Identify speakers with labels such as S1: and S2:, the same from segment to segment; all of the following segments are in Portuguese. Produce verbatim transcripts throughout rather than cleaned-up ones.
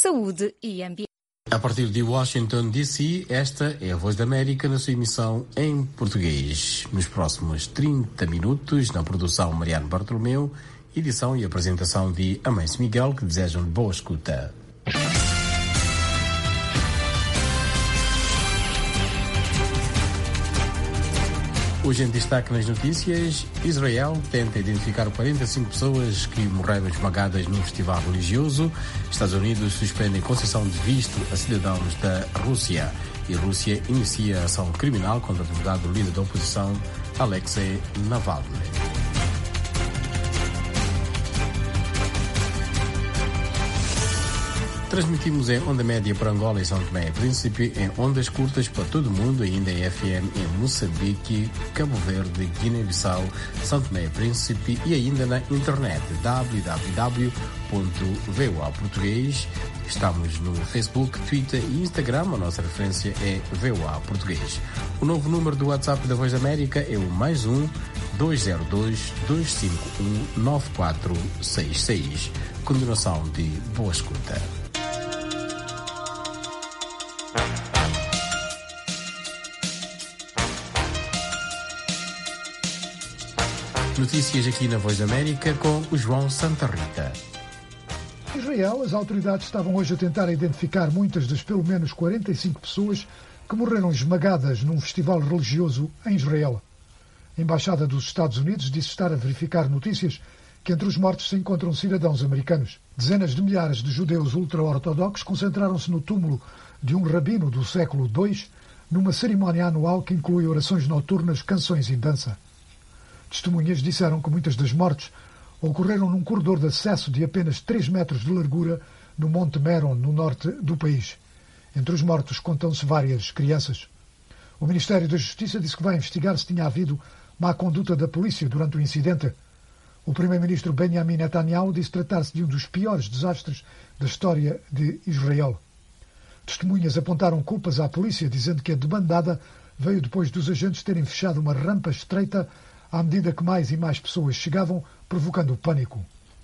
S1: saúde e ambiente.
S2: A partir de Washington, D C, esta é a Voz da América na sua emissão em português. Nos próximos trinta minutos, na produção Mariano Bartolomeu, edição e apresentação de Amâncio Miguel, que desejam boa escuta. Hoje em destaque nas notícias, Israel tenta identificar quarenta e cinco pessoas que morreram esmagadas num festival religioso. Estados Unidos suspendem concessão de visto a cidadãos da Rússia. E a Rússia inicia ação criminal contra o advogado líder da oposição, Alexei Navalny. Transmitimos em onda média para Angola e São Tomé e Príncipe, em ondas curtas para todo o mundo, ainda em F M em Moçambique, Cabo Verde, Guiné-Bissau, São Tomé e Príncipe e ainda na internet w w w ponto v o a português. Estamos no Facebook, Twitter e Instagram. A nossa referência é V O A Português. O novo número do WhatsApp da Voz da América é o mais um dois zero dois, dois cinco um, nove quatro seis seis. Continuação de boa escuta. Notícias aqui na Voz da América com o João Santa Rita.
S3: Em Israel, as autoridades estavam hoje a tentar identificar muitas das pelo menos quarenta e cinco pessoas que morreram esmagadas num festival religioso em Israel. A Embaixada dos Estados Unidos disse estar a verificar notícias que entre os mortos se encontram cidadãos americanos. Dezenas de milhares de judeus ultra-ortodoxos concentraram-se no túmulo de um rabino do século dois numa cerimónia anual que inclui orações noturnas, canções e dança. Testemunhas disseram que muitas das mortes ocorreram num corredor de acesso de apenas três metros de largura no Monte Meron, no norte do país. Entre os mortos contam-se várias crianças. O Ministério da Justiça disse que vai investigar se tinha havido má conduta da polícia durante o incidente. O primeiro-ministro Benjamin Netanyahu disse tratar-se de um dos piores desastres da história de Israel. Testemunhas apontaram culpas à polícia, dizendo que a debandada veio depois dos agentes terem fechado uma rampa estreita à medida que mais e mais pessoas chegavam, provocando o pânico.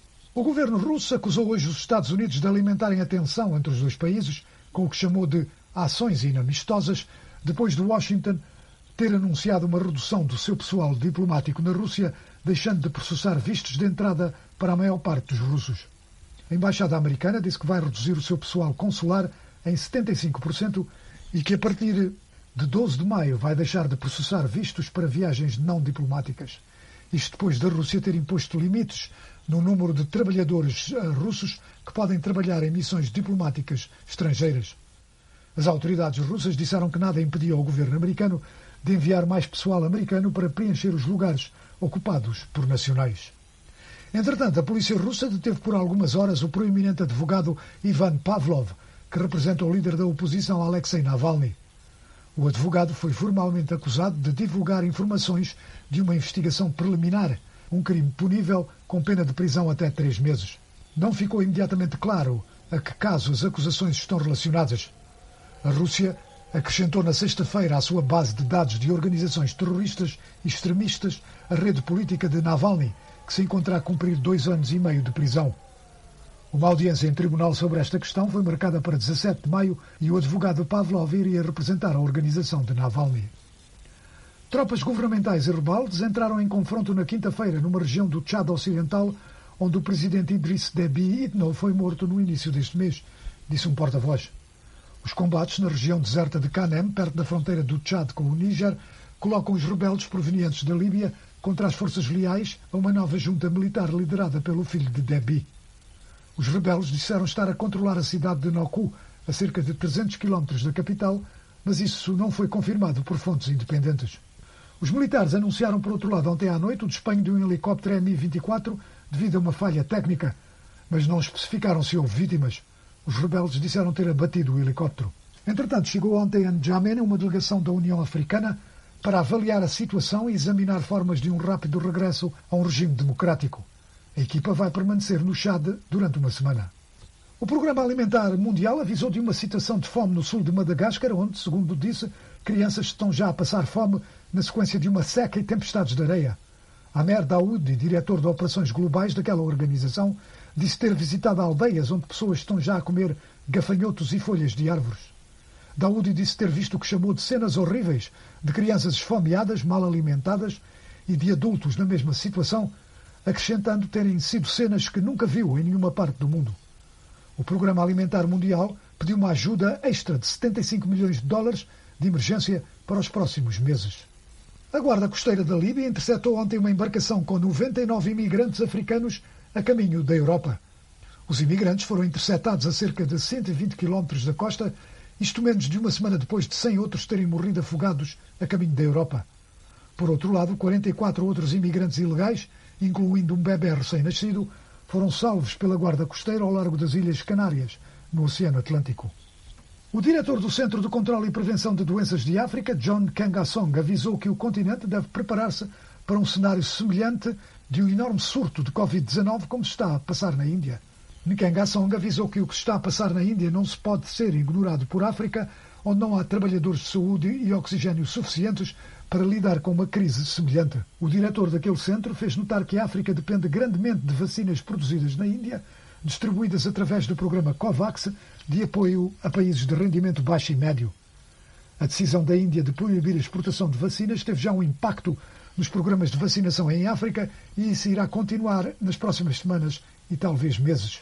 S3: O governo russo acusou hoje os Estados Unidos de alimentarem a tensão entre os dois países, com o que chamou de ações inamistosas, depois de Washington ter anunciado uma redução do seu pessoal diplomático na Rússia, deixando de processar vistos de entrada para a maior parte dos russos. A Embaixada Americana disse que vai reduzir o seu pessoal consular em setenta e cinco por cento e que a partir de doze de maio vai deixar de processar vistos para viagens não diplomáticas. Isto depois da Rússia ter imposto limites no número de trabalhadores russos que podem trabalhar em missões diplomáticas estrangeiras. As autoridades russas disseram que nada impedia ao governo americano de enviar mais pessoal americano para preencher os lugares ocupados por nacionais. Entretanto, a polícia russa deteve por algumas horas o proeminente advogado Ivan Pavlov, que representa o líder da oposição Alexei Navalny. O advogado foi formalmente acusado de divulgar informações de uma investigação preliminar, um crime punível com pena de prisão até três meses. Não ficou imediatamente claro a que caso as acusações estão relacionadas. A Rússia acrescentou na sexta-feira à sua base de dados de organizações terroristas e extremistas a rede política de Navalny, que se encontra a cumprir dois anos e meio de prisão. Uma audiência em tribunal sobre esta questão foi marcada para dezassete de maio e o advogado Pavlov iria representar a organização de Navalny. Tropas governamentais e rebeldes entraram em confronto na quinta-feira numa região do Tchad Ocidental, onde o presidente Idriss Déby Itno foi morto no início deste mês, disse um porta-voz. Os combates na região deserta de Canem, perto da fronteira do Tchad com o Níger, colocam os rebeldes provenientes da Líbia contra as forças leais a uma nova junta militar liderada pelo filho de Déby. Os rebeldes disseram estar a controlar a cidade de Noku, a cerca de trezentos quilómetros da capital, mas isso não foi confirmado por fontes independentes. Os militares anunciaram, por outro lado, ontem à noite o despenho de um helicóptero M I vinte e quatro devido a uma falha técnica, mas não especificaram se houve vítimas. Os rebeldes disseram ter abatido o helicóptero. Entretanto, chegou ontem a N'Djamena uma delegação da União Africana para avaliar a situação e examinar formas de um rápido regresso a um regime democrático. A equipa vai permanecer no Chad durante uma semana. O Programa Alimentar Mundial avisou de uma situação de fome no sul de Madagascar, onde, segundo disse, crianças estão já a passar fome na sequência de uma seca e tempestades de areia. Amer Daoud, diretor de operações globais daquela organização, Disse ter visitado aldeias onde pessoas estão já a comer gafanhotos e folhas de árvores. Daoudi disse ter visto o que chamou de cenas horríveis de crianças esfomeadas, mal alimentadas e de adultos na mesma situação, acrescentando terem sido cenas que nunca viu em nenhuma parte do mundo. O Programa Alimentar Mundial pediu uma ajuda extra de setenta e cinco milhões de dólares de emergência para os próximos meses. A Guarda Costeira da Líbia interceptou ontem uma embarcação com noventa e nove imigrantes africanos a caminho da Europa. Os imigrantes foram interceptados a cerca de cento e vinte quilómetros da costa, isto menos de uma semana depois de cem outros terem morrido afogados a caminho da Europa. Por outro lado, quarenta e quatro outros imigrantes ilegais, incluindo um bebê recém-nascido, foram salvos pela Guarda Costeira ao largo das Ilhas Canárias, no Oceano Atlântico. O diretor do Centro de Controlo e Prevenção de Doenças de África, John Kangasong, avisou que o continente deve preparar-se para um cenário semelhante de um enorme surto de covid dezanove como se está a passar na Índia. Kangasong avisou que o que se está a passar na Índia não se pode ser ignorado por África, onde não há trabalhadores de saúde e oxigênio suficientes para lidar com uma crise semelhante. O diretor daquele centro fez notar que a África depende grandemente de vacinas produzidas na Índia, distribuídas através do programa COVAX, de apoio a países de rendimento baixo e médio. A decisão da Índia de proibir a exportação de vacinas teve já um impacto nos programas de vacinação em África e isso irá continuar nas próximas semanas e talvez meses.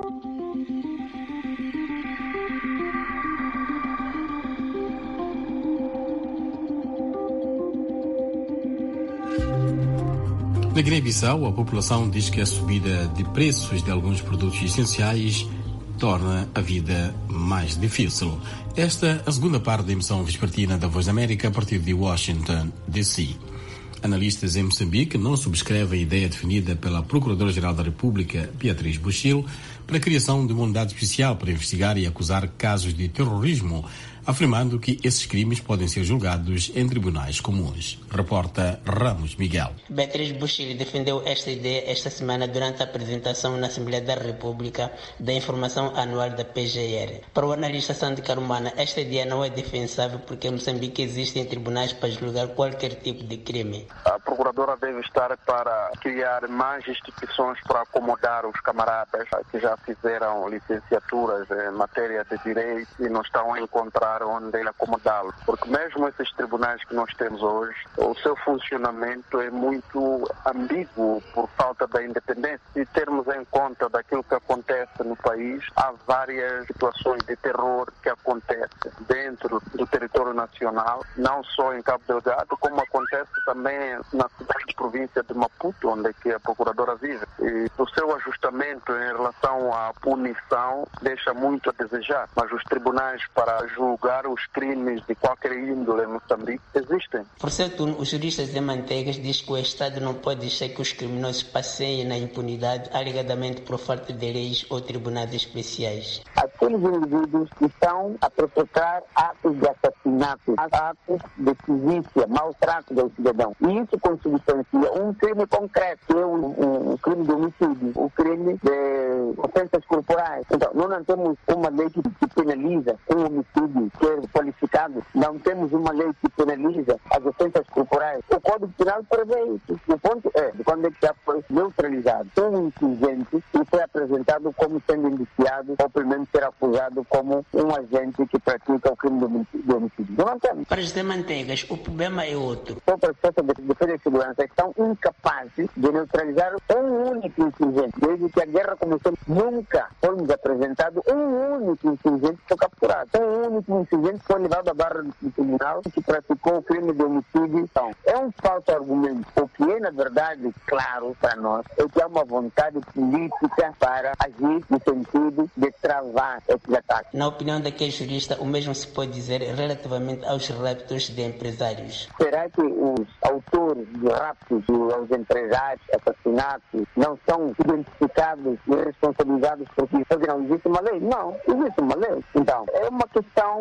S2: Na Guiné-Bissau, a população diz que a subida de preços de alguns produtos essenciais torna a vida mais difícil. Esta é a segunda parte da emissão vespertina da Voz da América a partir de Washington, D C Analistas em Moçambique não subscrevem a ideia definida pela Procuradora-Geral da República, Beatriz Buchil, para a criação de uma unidade especial para investigar e acusar casos de terrorismo, afirmando que esses crimes podem ser julgados em tribunais comuns. Reporta Ramos Miguel.
S1: Beatriz Buchil defendeu esta ideia esta semana durante a apresentação na Assembleia da República da informação anual da P G R. Para o analista Sandy Carumana, esta ideia não é defensável porque em Moçambique existem tribunais para julgar qualquer tipo de crime.
S4: A Procuradora deve estar para criar mais instituições para acomodar os camaradas que já fizeram licenciaturas em matéria de direito e não estão a encontrar onde ele acomodá-los. Porque mesmo esses tribunais que nós temos hoje, o seu funcionamento é muito ambíguo por falta da independência. Se termos em conta daquilo que acontece no país, há várias situações de terror que acontecem dentro do território nacional, não só em Cabo Delgado, como acontece também na cidade de província de Maputo, onde é que a Procuradora vive. E o seu ajustamento em relação à punição deixa muito a desejar, mas os tribunais para julgar os crimes de qualquer índole em Moçambique existem.
S1: Por seu turno, os juristas de Manteigas diz que o Estado não pode deixar que os criminosos passeiem na impunidade, alegadamente por falta de leis ou tribunais especiais.
S5: Aqueles indivíduos que estão a perpetrar atos de assassinato, atos de polícia, maltrato do cidadão. E isso consubstancia um crime concreto, que é o um, um crime de homicídio, o crime de ofensas corporais. Então, nós não temos uma lei que, que penaliza um homicídio que é qualificado, não temos uma lei que penaliza as ofensas corporais. O Código Penal prevê isso. O ponto é, quando é que já foi neutralizado um incidente e foi apresentado como sendo indiciado ou pelo menos ser acusado como um agente que pratica o crime de homicídio. Não temos.
S1: Para os de Manteigas, o problema é outro.
S5: O processo de defesa e segurança estão incapazes de neutralizar um único incidente. Desde que a guerra começou, nunca fomos apresentados um único incidente que foi capturado. Um único incidente foi levado à barra do tribunal que praticou o crime de homicídio. Então, é um falso argumento. O que é, na verdade, claro para nós, é que há uma vontade política para agir no sentido de travar esses ataques.
S1: Na opinião daquele jurista, o mesmo se pode dizer relativamente aos raptos de empresários.
S5: Será que os autores de raptos aos empresários, assassinatos, não são identificados e responsabilizados por isso? Porque não existe uma lei? Não, existe uma lei. Então, é uma questão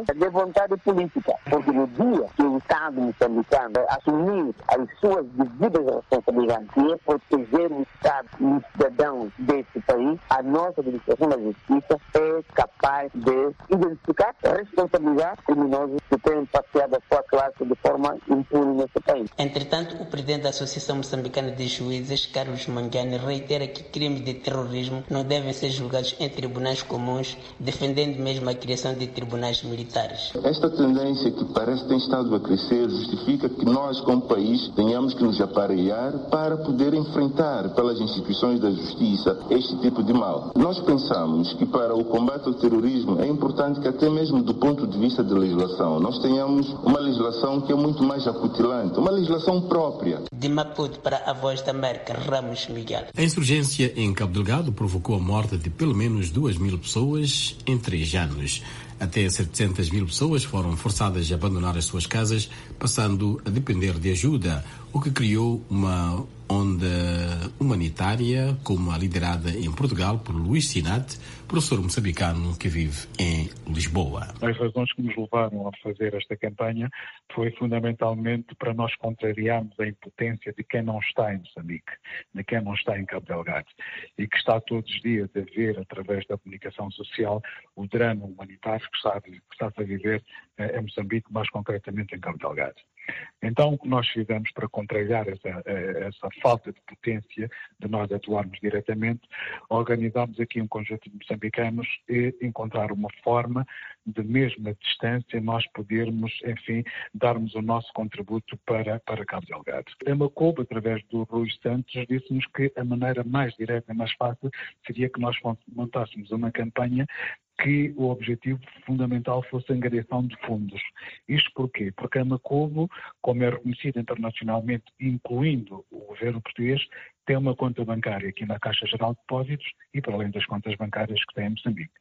S5: de vontade política, porque no dia que o Estado moçambicano assumir as suas devidas responsabilidades, que é proteger o Estado e os cidadãos deste país, a nossa administração da justiça é capaz de identificar responsabilidades criminosas que têm passeado a sua classe de forma impune neste país.
S1: Entretanto, o presidente da Associação Moçambicana de Juízes, Carlos Mangiani, reitera que crimes de terrorismo não devem ser julgados em tribunais comuns, defendendo mesmo a criação de tribunais militares.
S6: Esta tendência que parece ter estado a crescer justifica que nós, como país, tenhamos que nos aparelhar para poder enfrentar pelas instituições da justiça este tipo de mal. Nós pensamos que para o combate ao terrorismo é importante que até mesmo do ponto de vista da legislação nós tenhamos uma legislação que é muito mais acutilante, uma legislação própria.
S1: De Maputo para a Voz da América, Ramos Miguel.
S2: A insurgência em Cabo Delgado provocou a morte de pelo menos duas mil pessoas em três anos. Até setecentas mil pessoas foram forçadas a abandonar as suas casas, passando a depender de ajuda, o que criou uma onda humanitária, como a liderada em Portugal por Luís Sinat, professor moçambicano que vive em Lisboa.
S7: As razões que nos levaram a fazer esta campanha foi fundamentalmente para nós contrariarmos a impotência de quem não está em Moçambique, de quem não está em Cabo Delgado, e que está todos os dias a ver, através da comunicação social, o drama humanitário que está, que está a viver em Moçambique, mais concretamente em Cabo Delgado. Então, o que nós fizemos para contrariar essa, essa falta de potência de nós atuarmos diretamente, organizámos aqui um conjunto de moçambicanos e encontrar uma forma de, mesmo à distância, nós podermos, enfim, darmos o nosso contributo para, para Cabo Delgado. A Macobo, através do Rui Santos, disse-nos que a maneira mais direta e mais fácil seria que nós montássemos uma campanha que o objetivo fundamental fosse a angariação de fundos. Isto porquê? Porque a Macobo, como é reconhecida internacionalmente, incluindo o governo português, tem uma conta bancária aqui na Caixa Geral de Depósitos e para além das contas bancárias que tem em Moçambique.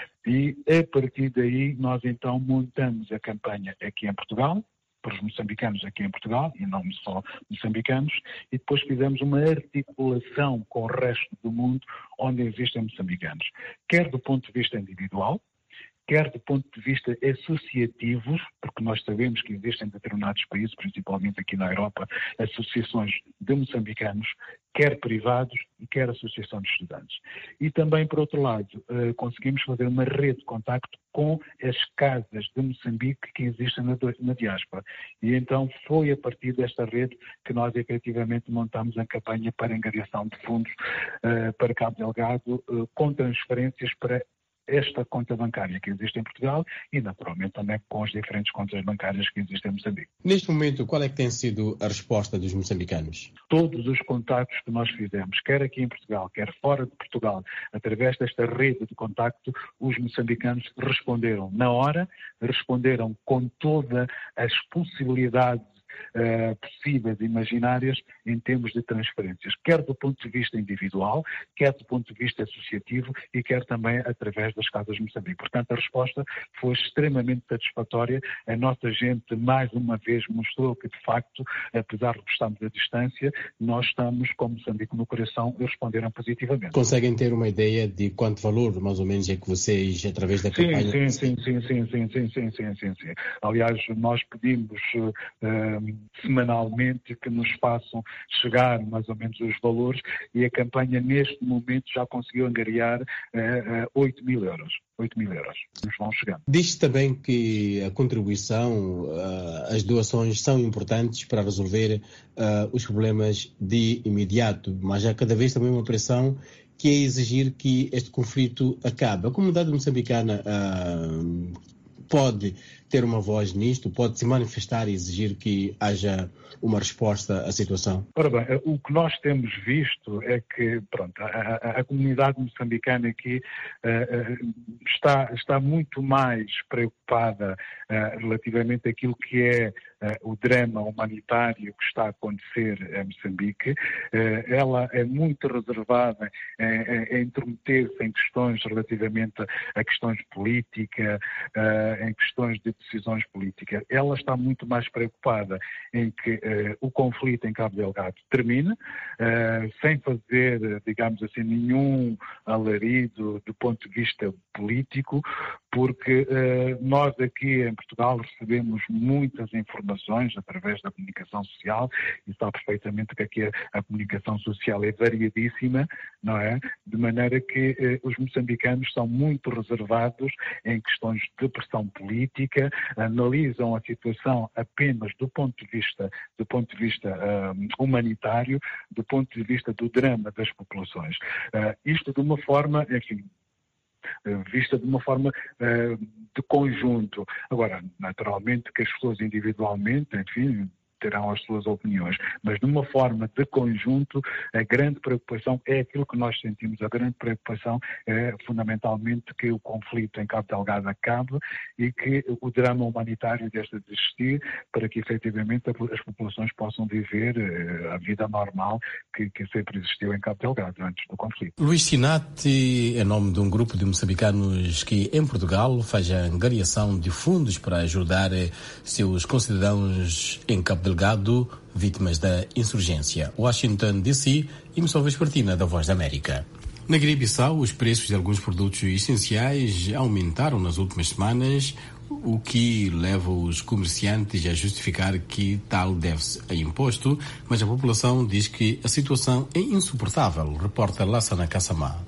S7: E a partir daí nós então montamos a campanha aqui em Portugal, para os moçambicanos aqui em Portugal, e não só moçambicanos, e depois fizemos uma articulação com o resto do mundo onde existem moçambicanos, quer do ponto de vista individual, quer do ponto de vista associativos, porque nós sabemos que existem em determinados países, principalmente aqui na Europa, associações de moçambicanos, quer privados e quer associação de estudantes. E também, por outro lado, conseguimos fazer uma rede de contacto com as casas de Moçambique que existem na, na diáspora. E então foi a partir desta rede que nós efetivamente montamos a campanha para angariação de fundos uh, para Cabo Delgado, uh, com transferências para esta conta bancária que existe em Portugal e, naturalmente, também com as diferentes contas bancárias que existem em Moçambique.
S2: Neste momento, qual é que tem sido a resposta dos moçambicanos?
S7: Todos os contactos que nós fizemos, quer aqui em Portugal, quer fora de Portugal, através desta rede de contacto, os moçambicanos responderam na hora, responderam com todas as possibilidades Uh, possíveis e imaginárias em termos de transferências, quer do ponto de vista individual, quer do ponto de vista associativo e quer também através das Casas de Moçambique. Portanto, a resposta foi extremamente satisfatória. A nossa gente, mais uma vez, mostrou que, de facto, apesar de estarmos à distância, nós estamos com Moçambique no coração e responderam positivamente.
S2: Conseguem ter uma ideia de quanto valor, mais ou menos, é que vocês, através da campanha...
S7: Sim, sim, sim, sim, sim, sim, sim, sim, sim, sim, sim. Aliás, nós pedimos uh, semanalmente que nos façam chegar mais ou menos os valores e a campanha neste momento já conseguiu angariar uh, uh, oito mil euros. oito mil euros nos vão chegando.
S2: Diz também que a contribuição, uh, as doações são importantes para resolver uh, os problemas de imediato, mas há cada vez também uma pressão que é exigir que este conflito acabe. A comunidade moçambicana uh, pode ter uma voz nisto, pode se manifestar e exigir que haja uma resposta à situação?
S7: Ora bem, o que nós temos visto é que, pronto, a, a, a comunidade moçambicana aqui uh, está, está muito mais preocupada uh, relativamente àquilo que é uh, o drama humanitário que está a acontecer em Moçambique. Uh, ela é muito reservada em, em intrometer-se em questões relativamente a questões políticas, uh, em questões de decisões políticas. Ela está muito mais preocupada em que uh, o conflito em Cabo Delgado termine, uh, sem fazer, digamos assim, nenhum alarido do ponto de vista político, porque uh, nós aqui em Portugal recebemos muitas informações através da comunicação social e sabe perfeitamente que aqui a, a comunicação social é variadíssima, não é? De maneira que uh, os moçambicanos são muito reservados em questões de pressão política, analisam a situação apenas do ponto de vista, do ponto de vista uh, humanitário, do ponto de vista do drama das populações. Uh, isto de uma forma, enfim, vista de uma forma uh, de conjunto. Agora, naturalmente que as pessoas individualmente, enfim, terão as suas opiniões, mas de uma forma de conjunto, a grande preocupação é aquilo que nós sentimos, a grande preocupação é fundamentalmente que o conflito em Cabo Delgado acabe e que o drama humanitário deixe de existir para que efetivamente as populações possam viver a vida normal que, que sempre existiu em Cabo Delgado antes do conflito.
S2: Luís Sinati, em nome de um grupo de moçambicanos que em Portugal faz a angariação de fundos para ajudar seus concidadãos em Cabo Delgado, vítimas da insurgência. Washington, D C, emissão vespertina da Voz da América. Na Guiné-Bissau, os preços de alguns produtos essenciais aumentaram nas últimas semanas, o que leva os comerciantes a justificar que tal deve-se a imposto, mas a população diz que a situação é insuportável, reporta Lassana Kassamá.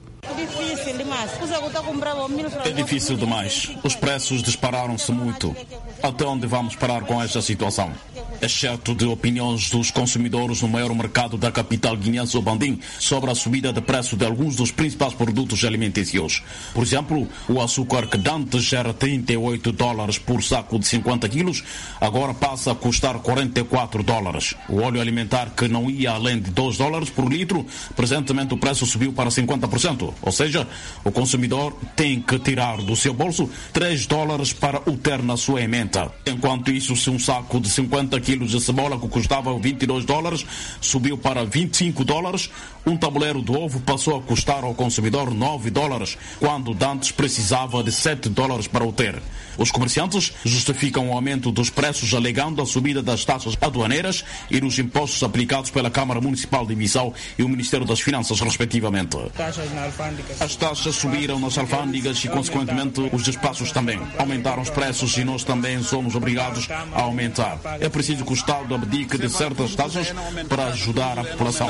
S8: É difícil demais. Os preços dispararam-se muito. Até onde vamos parar com esta situação? Exceto de opiniões dos consumidores no maior mercado da capital guineense, o Bandim, sobre a subida de preço de alguns dos principais produtos alimentícios. Por exemplo, o açúcar que antes era trinta e oito dólares por saco de cinquenta quilos, agora passa a custar quarenta e quatro dólares. O óleo alimentar que não ia além de dois dólares por litro, presentemente o preço subiu para cinquenta por cento. Ou seja, o consumidor tem que tirar do seu bolso três dólares para o ter na sua emenda. Enquanto isso, se um saco de cinquenta quilos de cebola que custava vinte e dois dólares subiu para vinte e cinco dólares, um tabuleiro de ovo passou a custar ao consumidor nove dólares, quando antes precisava de sete dólares para o ter. Os comerciantes justificam o aumento dos preços alegando a subida das taxas aduaneiras e dos impostos aplicados pela Câmara Municipal de Bissau e o Ministério das Finanças, respectivamente. As taxas subiram nas alfândegas e, consequentemente, os despachos também. Aumentaram os preços e nós também somos obrigados a aumentar. É preciso que o Estado abdique de certas taxas para ajudar a população.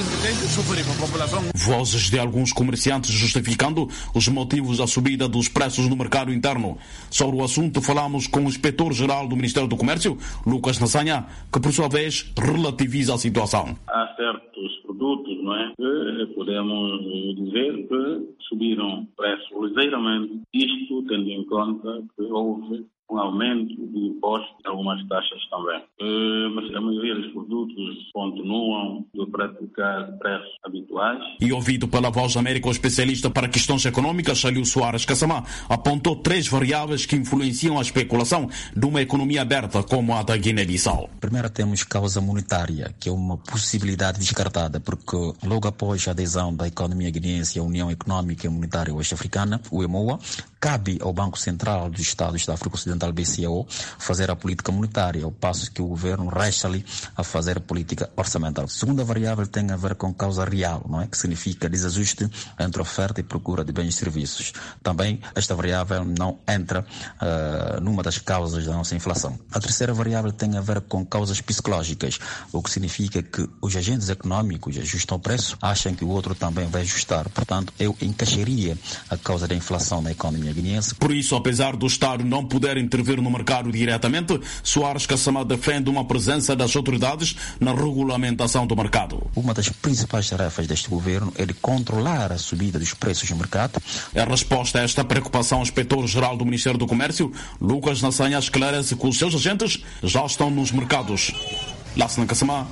S8: Vozes de alguns comerciantes justificando os motivos da subida dos preços no mercado interno. Sobre o assunto, falamos com o inspetor-geral do Ministério do Comércio, Lucas Nassanha, que, por sua vez, relativiza a situação.
S9: Há certos produtos, não é, que podemos dizer que subiram preços ligeiramente, isto tendo em conta que houve um aumento de impostos e algumas taxas também. Mas a maioria dos produtos continuam a praticar preços habituais.
S8: E ouvido pela Voz da América, o especialista para questões econômicas, Chalil Soares Kassamá, apontou três variáveis que influenciam a especulação de uma economia aberta como a da Guiné-Bissau.
S10: Primeiro temos causa monetária, que é uma possibilidade descartada, porque logo após a adesão da economia guineense à União Económica e Monetária Oeste-Africana, o EMOA, cabe ao Banco Central dos Estados da África Ocidental, B C A O, fazer a política monetária, ao passo que o governo resta-lhe a fazer a política orçamental. A segunda variável tem a ver com causa real, não é? Que significa desajuste entre oferta e procura de bens e serviços. Também esta variável não entra uh, numa das causas da nossa inflação. A terceira variável tem a ver com causas psicológicas, o que significa que os agentes econômicos ajustam o preço, acham que o outro também vai ajustar. Portanto, eu encaixaria a causa da inflação na economia guineense.
S8: Por isso, apesar do Estado não poder intervir no mercado diretamente, Soares Kassamá defende uma presença das autoridades na regulamentação do mercado.
S10: Uma das principais tarefas deste governo é de controlar a subida dos preços no mercado.
S8: Em resposta a esta preocupação, o inspetor-geral do Ministério do Comércio, Lucas Nassanha, esclarece que os seus agentes já estão nos mercados. Lassana Kassamá,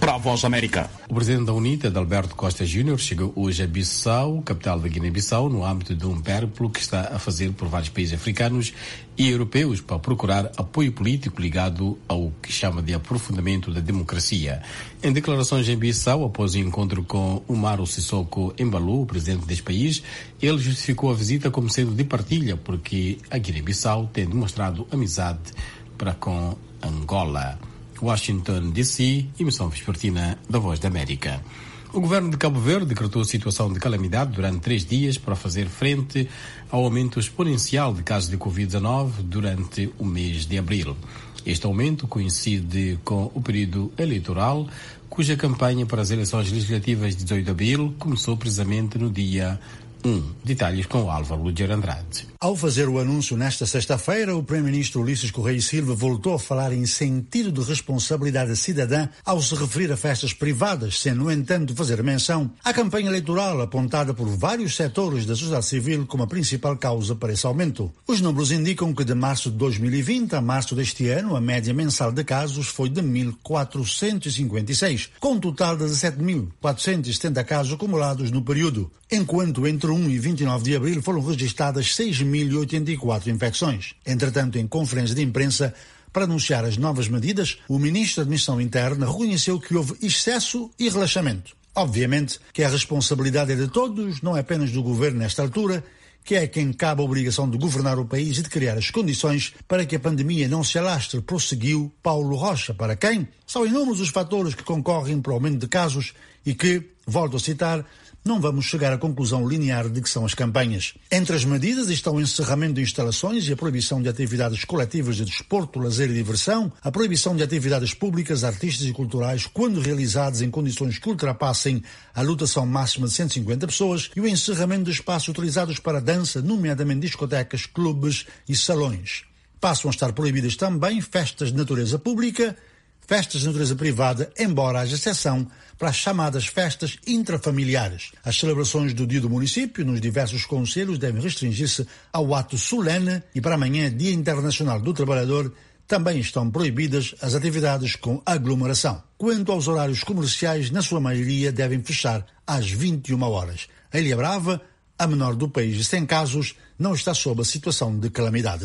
S8: para a Voz da América.
S2: O presidente da UNITA, Adalberto Costa Júnior, chegou hoje a Bissau, capital da Guiné-Bissau, no âmbito de um périplo que está a fazer por vários países africanos e europeus para procurar apoio político ligado ao que chama de aprofundamento da democracia. Em declarações em Bissau, após o encontro com Umaro Sissoko Embalo, o presidente deste país, ele justificou a visita como sendo de partilha, porque a Guiné-Bissau tem demonstrado amizade para com Angola. Washington, D C, emissão vespertina da Voz da América. O governo de Cabo Verde decretou situação de calamidade durante três dias para fazer frente ao aumento exponencial de casos de covid dezenove durante o mês de abril. Este aumento coincide com o período eleitoral, cuja campanha para as eleições legislativas de dezoito de abril começou precisamente no dia um. Detalhes com Álvaro Luger Andrade.
S11: Ao fazer o anúncio nesta sexta-feira, o primeiro-ministro Ulisses Correia e Silva voltou a falar em sentido de responsabilidade cidadã ao se referir a festas privadas, sem, no entanto, fazer menção à campanha eleitoral apontada por vários setores da sociedade civil como a principal causa para esse aumento. Os números indicam que de março de dois mil e vinte a março deste ano, a média mensal de casos foi de mil quatrocentos e cinquenta e seis, com um total de dezessete mil quatrocentos e setenta casos acumulados no período, enquanto entre um e vinte e nove de abril foram registradas seis mil e oitenta e quatro infecções. Entretanto, em conferência de imprensa, para anunciar as novas medidas, o ministro da Administração Interna reconheceu que houve excesso e relaxamento. Obviamente que a responsabilidade é de todos, não é apenas do governo nesta altura, que é quem cabe a obrigação de governar o país e de criar as condições para que a pandemia não se alastre, prosseguiu Paulo Rocha, para quem são inúmeros os fatores que concorrem para o aumento de casos e que, volto a citar, não vamos chegar à conclusão linear de que são as campanhas. Entre as medidas estão o encerramento de instalações e a proibição de atividades coletivas de desporto, lazer e diversão, a proibição de atividades públicas, artísticas e culturais quando realizadas em condições que ultrapassem a lotação máxima de cento e cinquenta pessoas e o encerramento de espaços utilizados para dança, nomeadamente discotecas, clubes e salões. Passam a estar proibidas também festas de natureza pública, festas de natureza privada, embora haja exceção para as chamadas festas intrafamiliares. As celebrações do Dia do Município nos diversos concelhos devem restringir-se ao ato solene e para amanhã, Dia Internacional do Trabalhador, também estão proibidas as atividades com aglomeração. Quanto aos horários comerciais, na sua maioria devem fechar às vinte e uma horas. A Ilha Brava, a menor do país e sem casos, não está sob a situação de calamidade.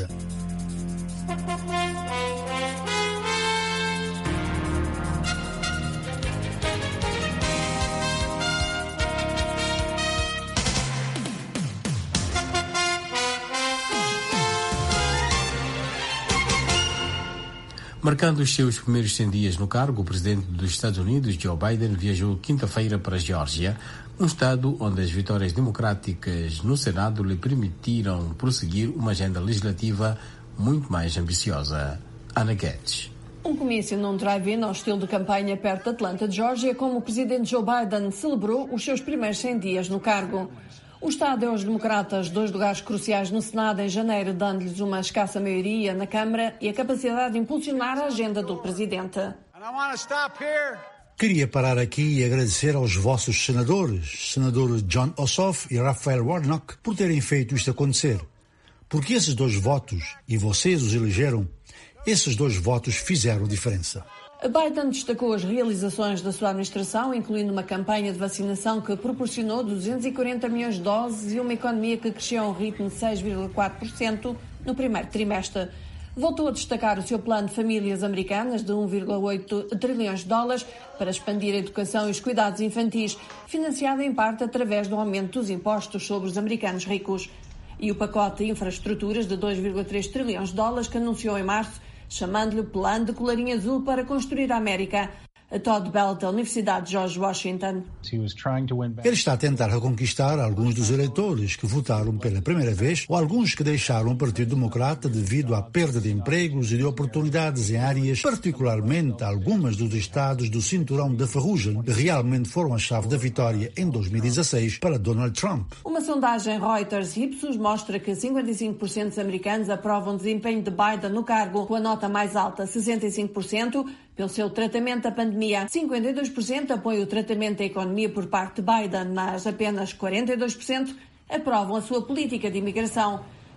S2: Marcando os seus primeiros cem dias no cargo, o presidente dos Estados Unidos, Joe Biden, viajou quinta-feira para a Geórgia, um estado onde as vitórias democráticas no Senado lhe permitiram prosseguir uma agenda legislativa muito mais ambiciosa. Ana Guedes.
S12: Um comício num drive-in ao estilo de campanha perto de Atlanta, Geórgia, como o presidente Joe Biden celebrou os seus primeiros cem dias no cargo. O Estado deu aos democratas dois lugares cruciais no Senado em janeiro, dando-lhes uma escassa maioria na Câmara e a capacidade de impulsionar a agenda do presidente.
S11: Queria parar aqui e agradecer aos vossos senadores, senadores John Ossoff e Raphael Warnock, por terem feito isto acontecer. Porque esses dois votos, e vocês os elegeram, esses dois votos fizeram diferença.
S12: Biden destacou as realizações da sua administração, incluindo uma campanha de vacinação que proporcionou duzentos e quarenta milhões de doses e uma economia que cresceu a um ritmo de seis vírgula quatro por cento no primeiro trimestre. Voltou a destacar o seu plano de famílias americanas de um vírgula oito trilhões de dólares para expandir a educação e os cuidados infantis, financiado em parte através do aumento dos impostos sobre os americanos ricos. E o pacote de infraestruturas de dois vírgula três trilhões de dólares que anunciou em março, chamando-lhe Plano de Colarinho Azul para construir a América. A Todd Bell, da Universidade de George Washington.
S11: Ele está a tentar reconquistar alguns dos eleitores que votaram pela primeira vez ou alguns que deixaram o Partido Democrata devido à perda de empregos e de oportunidades em áreas, particularmente algumas dos estados do cinturão da ferrugem, que realmente foram a chave da vitória em dois mil e dezasseis para Donald Trump.
S12: Uma sondagem Reuters Ipsos mostra que cinquenta e cinco por cento dos americanos aprovam o desempenho de Biden no cargo, com a nota mais alta, sessenta e cinco por cento, pelo seu tratamento da pandemia. cinquenta e dois por cento apoiam o tratamento da economia por parte de Biden, mas apenas quarenta e dois por cento aprovam a sua política de imigração.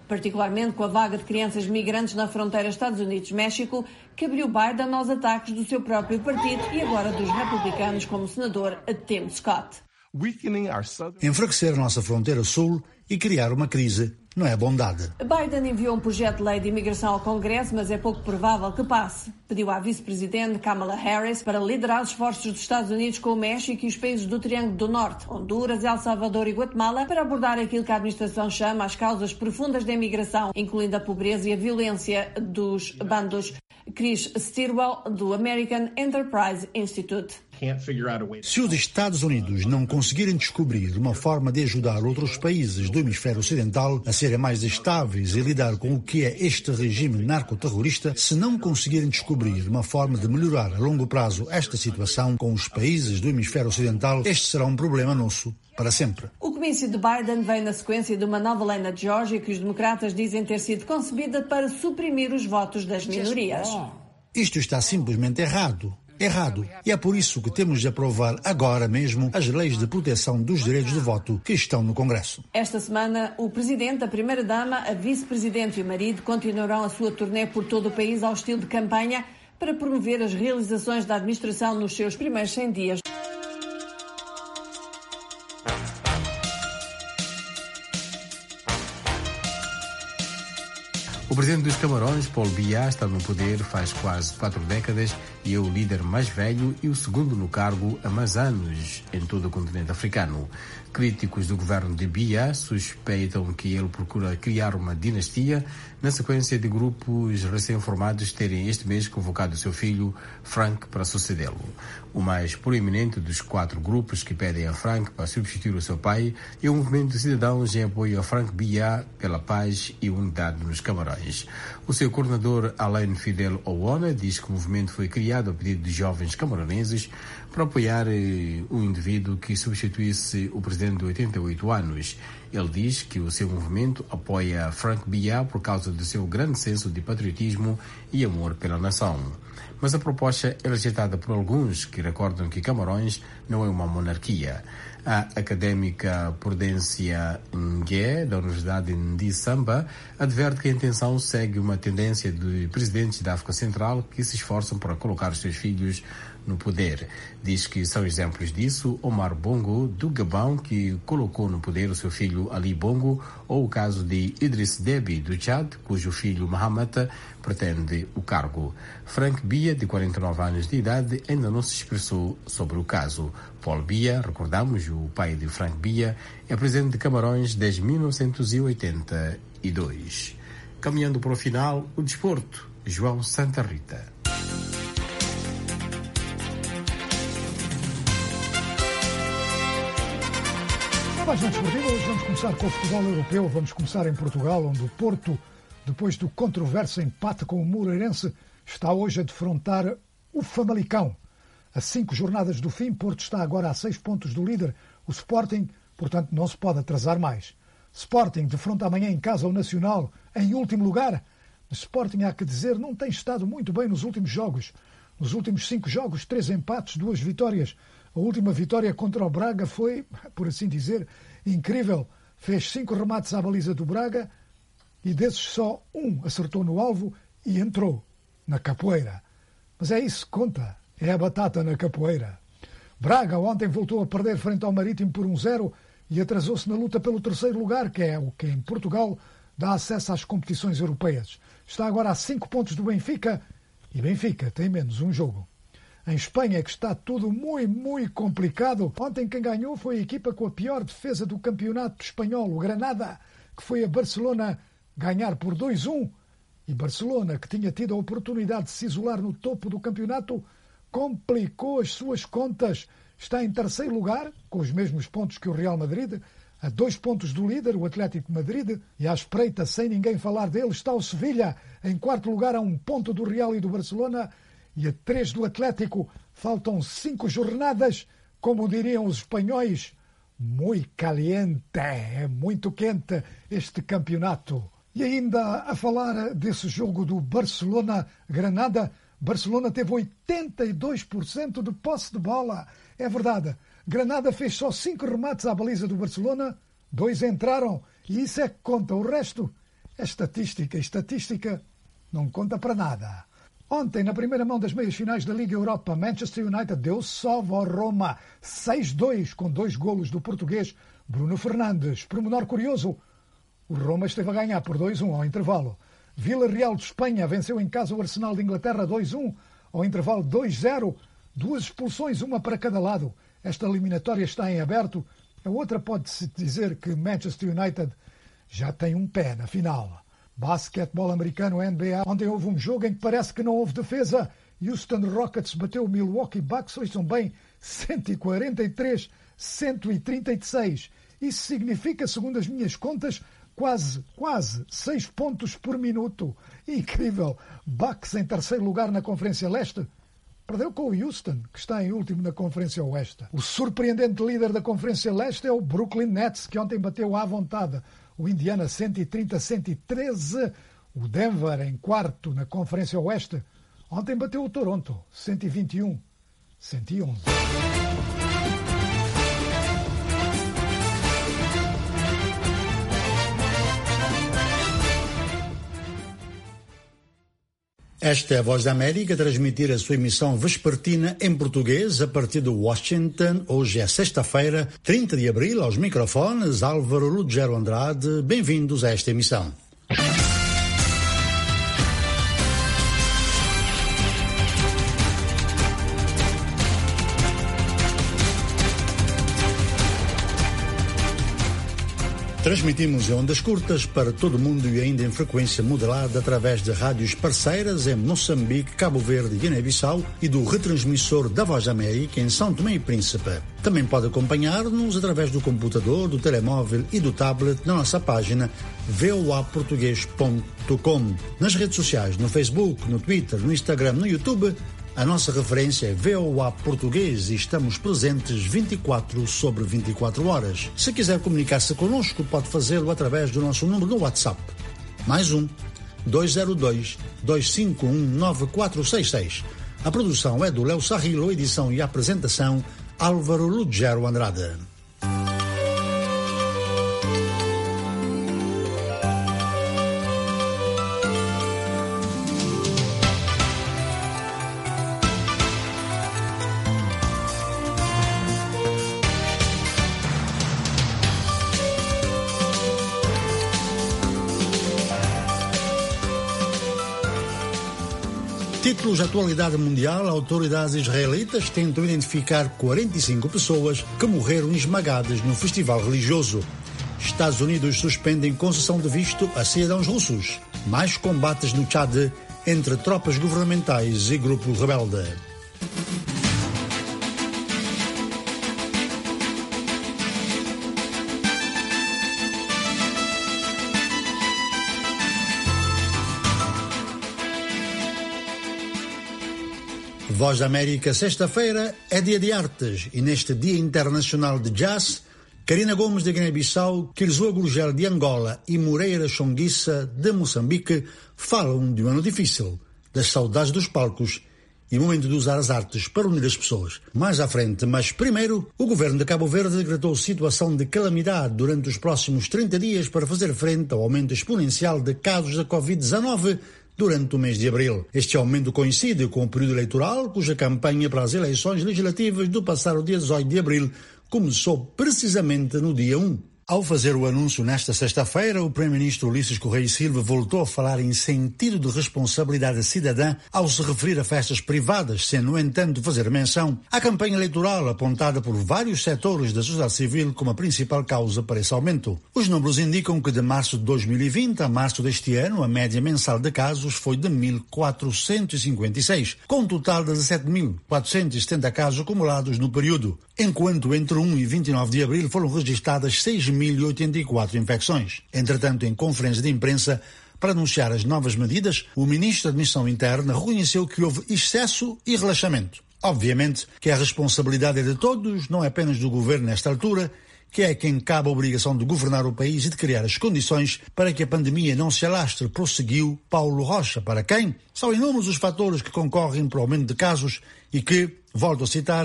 S12: particularmente com a vaga de crianças migrantes na fronteira Estados Unidos-México, que abriu Biden aos ataques do seu próprio partido e agora dos republicanos, como o senador Tim Scott.
S11: Enfraquecer a nossa fronteira sul e criar uma crise não é bondade.
S12: Biden enviou um projeto de lei de imigração ao Congresso, mas é pouco provável que passe. Pediu à vice-presidente Kamala Harris para liderar os esforços dos Estados Unidos com o México e os países do Triângulo do Norte, Honduras, El Salvador e Guatemala, para abordar aquilo que a administração chama as causas profundas da imigração, incluindo a pobreza e a violência dos bandos. Chris Stilwell, do American Enterprise Institute.
S11: Se os Estados Unidos não conseguirem descobrir uma forma de ajudar outros países do hemisfério ocidental a serem mais estáveis e lidar com o que é este regime narcoterrorista, se não conseguirem descobrir uma forma de melhorar a longo prazo esta situação com os países do hemisfério ocidental, este será um problema nosso para sempre.
S12: O comício de Biden vem na sequência de uma nova lei na Geórgia que os democratas dizem ter sido concebida para suprimir os votos das minorias.
S11: Isto está simplesmente errado. Errado. E é por isso que temos de aprovar agora mesmo as leis de proteção dos direitos de voto que estão no Congresso.
S12: Esta semana, o presidente, a primeira-dama, a vice-presidente e o marido continuarão a sua turnê por todo o país ao estilo de campanha para promover as realizações da administração nos seus primeiros cem dias.
S2: O presidente dos Camarões, Paul Biya, está no poder faz quase quatro décadas e é o líder mais velho e o segundo no cargo há mais anos em todo o continente africano. Críticos do governo de Biya suspeitam que ele procura criar uma dinastia na sequência de grupos recém-formados terem este mês convocado seu filho, Frank, para sucedê-lo. O mais proeminente dos quatro grupos que pedem a Frank para substituir o seu pai é o movimento de cidadãos em apoio a Frank Biya pela paz e unidade nos Camarões. O seu coordenador, Alain Fidel Owona, diz que o movimento foi criado a pedido de jovens camaroneses para apoiar eh, um indivíduo que substituísse o presidente de oitenta e oito anos. Ele diz que o seu movimento apoia Frank Biya por causa do seu grande senso de patriotismo e amor pela nação. Mas a proposta é rejeitada por alguns que recordam que Camarões não é uma monarquia. A académica Prudência Ngué, da Universidade de Samba, adverte que a intenção segue uma tendência de presidentes da África Central que se esforçam para colocar os seus filhos no poder. Diz que são exemplos disso Omar Bongo, do Gabão, que colocou no poder o seu filho Ali Bongo, ou o caso de Idriss Déby, do Tchad, cujo filho Mahamata pretende o cargo. Frank Biya, de quarenta e nove anos de idade, ainda não se expressou sobre o caso. Paul Biya, recordamos, o pai de Frank Biya, é presidente de Camarões desde mil novecentos e oitenta e dois. Caminhando para o final, o desporto. João Santa Rita.
S3: Página desportiva, hoje vamos começar com o futebol europeu. Vamos começar em Portugal, onde o Porto, depois do controverso empate com o Moreirense, está hoje a defrontar o Famalicão. A cinco jornadas do fim, Porto está agora a seis pontos do líder, o Sporting, portanto não se pode atrasar mais. Sporting defronta amanhã em casa o Nacional, em último lugar. O Sporting, há que dizer, não tem estado muito bem nos últimos jogos. Nos últimos cinco jogos, três empates, duas vitórias. A última vitória contra o Braga foi, por assim dizer, incrível. Fez cinco remates à baliza do Braga e desses só um acertou no alvo e entrou na capoeira. Mas é isso que conta, é a batata na capoeira. Braga ontem voltou a perder frente ao Marítimo por um zero e atrasou-se na luta pelo terceiro lugar, que é o que em Portugal dá acesso às competições europeias. Está agora a cinco pontos do Benfica e Benfica tem menos um jogo. Em Espanha é que está tudo muito, muito complicado. Ontem quem ganhou foi a equipa com a pior defesa do campeonato espanhol, o Granada, que foi a Barcelona ganhar por dois a um. E Barcelona, que tinha tido a oportunidade de se isolar no topo do campeonato, complicou as suas contas. Está em terceiro lugar, com os mesmos pontos que o Real Madrid, a dois pontos do líder, o Atlético de Madrid, e à espreita, sem ninguém falar dele, está o Sevilha, em quarto lugar, a um ponto do Real e do Barcelona, e a três do Atlético. Faltam cinco jornadas, como diriam os espanhóis, muito caliente, é muito quente este campeonato. E ainda a falar desse jogo do Barcelona-Granada, Barcelona teve oitenta e dois por cento de posse de bola. É verdade, Granada fez só cinco remates à baliza do Barcelona, dois entraram, e isso é que conta. O resto É estatística, e estatística não conta para nada. Ontem, na primeira mão das meias finais da Liga Europa, Manchester United deu sova ao Roma seis a dois, com dois golos do português Bruno Fernandes. Pormenor curioso, o Roma esteve a ganhar por dois a um ao intervalo. Vila Real de Espanha venceu em casa o Arsenal de Inglaterra dois a um, ao intervalo dois a zero. Duas expulsões, uma para cada lado. Esta eliminatória está em aberto. A outra pode-se dizer que Manchester United já tem um pé na final. Basquetebol americano N B A. Ontem houve um jogo em que parece que não houve defesa. Houston Rockets bateu o Milwaukee Bucks, ouçam bem, cento e quarenta e três a cento e trinta e seis. Isso significa, segundo as minhas contas, quase, quase seis pontos por minuto. Incrível. Bucks em terceiro lugar na Conferência Leste. Perdeu com o Houston, que está em último na Conferência Oeste. O surpreendente líder da Conferência Leste é o Brooklyn Nets, que ontem bateu à vontade o Indiana cento e trinta a cento e treze. O Denver, em quarto na Conferência Oeste, ontem bateu o Toronto cento e vinte e um a cento e onze.
S11: Esta é a Voz da América, a transmitir a sua emissão vespertina em português a partir de Washington. Hoje é sexta-feira, trinta de abril, aos microfones, Álvaro Lugero Andrade. Bem-vindos a esta emissão. Transmitimos em ondas curtas para todo o mundo e ainda em frequência modulada através de rádios parceiras em Moçambique, Cabo Verde e Guiné-Bissau e do retransmissor da Voz da América em São Tomé e Príncipe. Também pode acompanhar-nos através do computador, do telemóvel e do tablet na nossa página v o a português ponto com. Nas redes sociais, no Facebook, no Twitter, no Instagram, no YouTube, a nossa referência é V O A Português e estamos presentes vinte e quatro sobre vinte e quatro horas. Se quiser comunicar-se connosco, pode fazê-lo através do nosso número no WhatsApp. Mais um, dois zero dois, dois cinco um, nove quatro seis seis. A produção é do Léo Sarrilo, edição e apresentação Álvaro Lugero Andrade. Títulos de atualidade mundial, autoridades israelitas tentam identificar quarenta e cinco pessoas que morreram esmagadas num festival religioso. Estados Unidos suspendem concessão de visto a cidadãos russos. Mais combates no Tchad entre tropas governamentais e grupo rebelde. Voz da América, sexta-feira é dia de artes e neste Dia Internacional de Jazz, Karina Gomes de Guiné-Bissau, Kirzua Gurgel de Angola e Moreira Chonguissa de Moçambique falam de um ano difícil, das saudades dos palcos e o momento de usar as artes para unir as pessoas. Mais à frente, mas primeiro, o governo de Cabo Verde decretou situação de calamidade durante os próximos trinta dias para fazer frente ao aumento exponencial de casos da covid dezenove durante o mês de abril. Este aumento coincide com o período eleitoral, cuja campanha para as eleições legislativas do passado dia dezoito de abril começou precisamente no dia um. Ao fazer o anúncio nesta sexta-feira, o Primeiro-Ministro Ulisses Correia e Silva voltou a falar em sentido de responsabilidade cidadã ao se referir a festas privadas, sem, no entanto, fazer menção à campanha eleitoral apontada por vários setores da sociedade civil como a principal causa para esse aumento. Os números indicam que de março de dois mil e vinte a março deste ano, a média mensal de casos foi de mil quatrocentos e cinquenta e seis, com um total de dezessete mil quatrocentos e setenta casos acumulados no período, enquanto entre um e vinte e nove de abril foram registradas seis mil e oitenta e quatro infecções. Entretanto, em conferência de imprensa, para anunciar as novas medidas, o Ministro da Administração Interna reconheceu que houve excesso e relaxamento. Obviamente que a responsabilidade é de todos, não é apenas do Governo nesta altura, que é quem cabe a obrigação de governar o país e de criar as condições para que a pandemia não se alastre, prosseguiu Paulo Rocha, para quem são inúmeros os fatores que concorrem para o aumento de casos e que, volto a citar,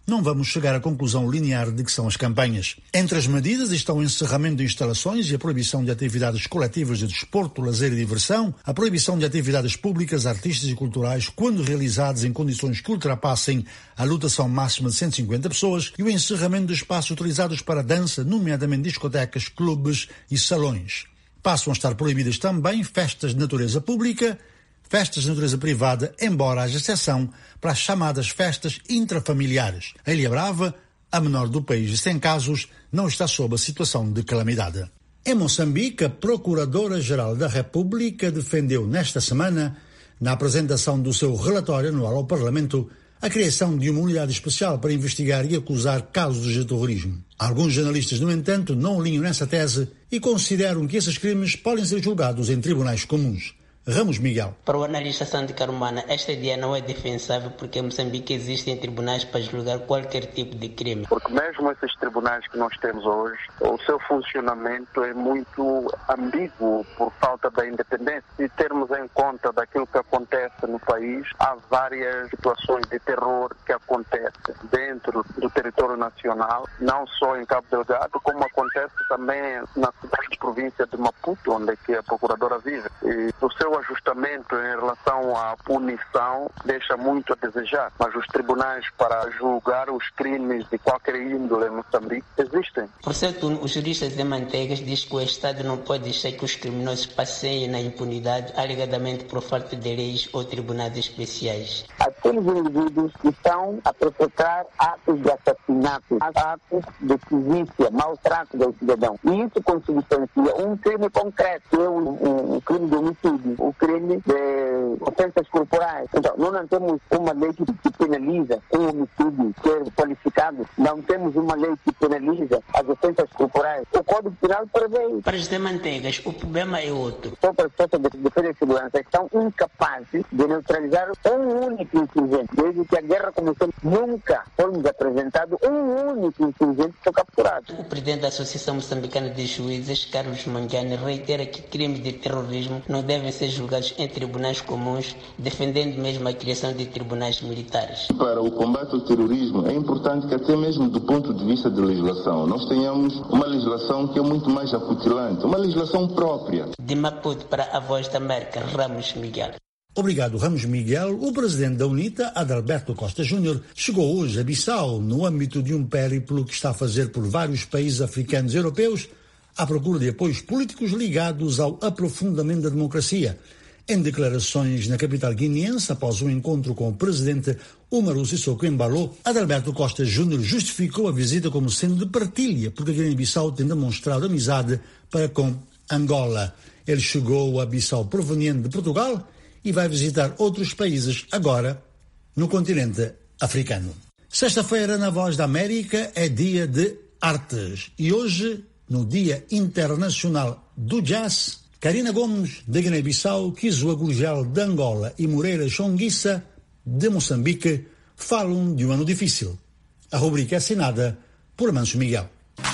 S11: não vamos chegar à conclusão linear de que são as campanhas. Entre as medidas estão o encerramento de instalações e a proibição de atividades coletivas de desporto, lazer e diversão, a proibição de atividades públicas, artísticas e culturais quando realizadas em condições que ultrapassem a lotação máxima de cento e cinquenta pessoas e o encerramento de espaços utilizados para dança, nomeadamente discotecas, clubes e salões. Passam a estar proibidas também festas de natureza pública, festas de natureza privada, embora haja exceção para as chamadas festas intrafamiliares. A Ilha Brava, a menor do país e sem casos, não está sob a situação de calamidade. Em Moçambique, a Procuradora-Geral da República defendeu nesta semana, na apresentação do seu relatório anual ao Parlamento, a criação de uma unidade especial para investigar e acusar casos de terrorismo. Alguns jornalistas, no entanto, não alinham nessa tese e consideram que esses crimes podem ser julgados em tribunais comuns. Ramos Miguel.
S1: Para o analista Sandy Carmona, esta ideia não é defensável porque em Moçambique existem tribunais para julgar qualquer tipo de crime.
S4: Porque mesmo esses tribunais que nós temos hoje, o seu funcionamento é muito ambíguo por falta da independência. Se termos em conta daquilo que acontece no país, há várias situações de terror que acontecem dentro do território nacional, não só em Cabo Delgado, como acontece também na cidade de província de Maputo, onde é que a procuradora vive. E o seu ajustamento em relação à punição deixa muito a desejar, mas os tribunais para julgar os crimes de qualquer índole em Moçambique existem.
S1: Por seu turno, o jurista de Manteigas diz que o Estado não pode deixar que os criminosos passeiem na impunidade, alegadamente por falta de leis ou tribunais especiais.
S5: Aqueles indivíduos que estão a perpetrar atos de assassinato, atos de polícia, maltrato do cidadão. E isso consubstancia um crime concreto, que é um, um, um crime de homicídio. O crime de ofensas corporais. Então, nós não temos uma lei que, que penaliza um homicídio ser qualificado. Não temos uma lei que penaliza as ofensas corporais. O Código Penal prevê.
S1: Para os demanteigas, o problema é outro.
S5: Todas as forças de defesa e segurança estão incapazes de neutralizar um único insurgente. Desde que a guerra começou, nunca foi apresentado um único insurgente que foi capturado.
S1: O presidente da Associação Moçambicana de Juízes, Carlos Mangiani, reitera que crimes de terrorismo não devem ser julgados em tribunais comuns, defendendo mesmo a criação de tribunais militares.
S6: Para o combate ao terrorismo, é importante que até mesmo do ponto de vista de legislação, nós tenhamos uma legislação que é muito mais acutilante, uma legislação própria.
S1: De Maputo para a Voz da América, Ramos Miguel.
S11: Obrigado, Ramos Miguel. O presidente da UNITA, Adalberto Costa Júnior, chegou hoje a Bissau no âmbito de um périplo que está a fazer por vários países africanos e europeus à procura de apoios políticos ligados ao aprofundamento da democracia. Em declarações na capital guineense, após um encontro com o presidente Umaru Sissoko Embalo, Adalberto Costa Júnior justificou a visita como sendo de partilha, porque a Guiné-Bissau tem demonstrado amizade para com Angola. Ele chegou a Bissau proveniente de Portugal e vai visitar outros países agora no continente africano. Sexta-feira, na Voz da América, é dia de artes. E hoje, no Dia Internacional do Jazz, Karina Gomes, de Guiné-Bissau, Kizua Gurgel, de Angola e Moreira Chonguissa, de Moçambique, falam de um ano difícil. A rubrica é assinada por Amancio Miguel.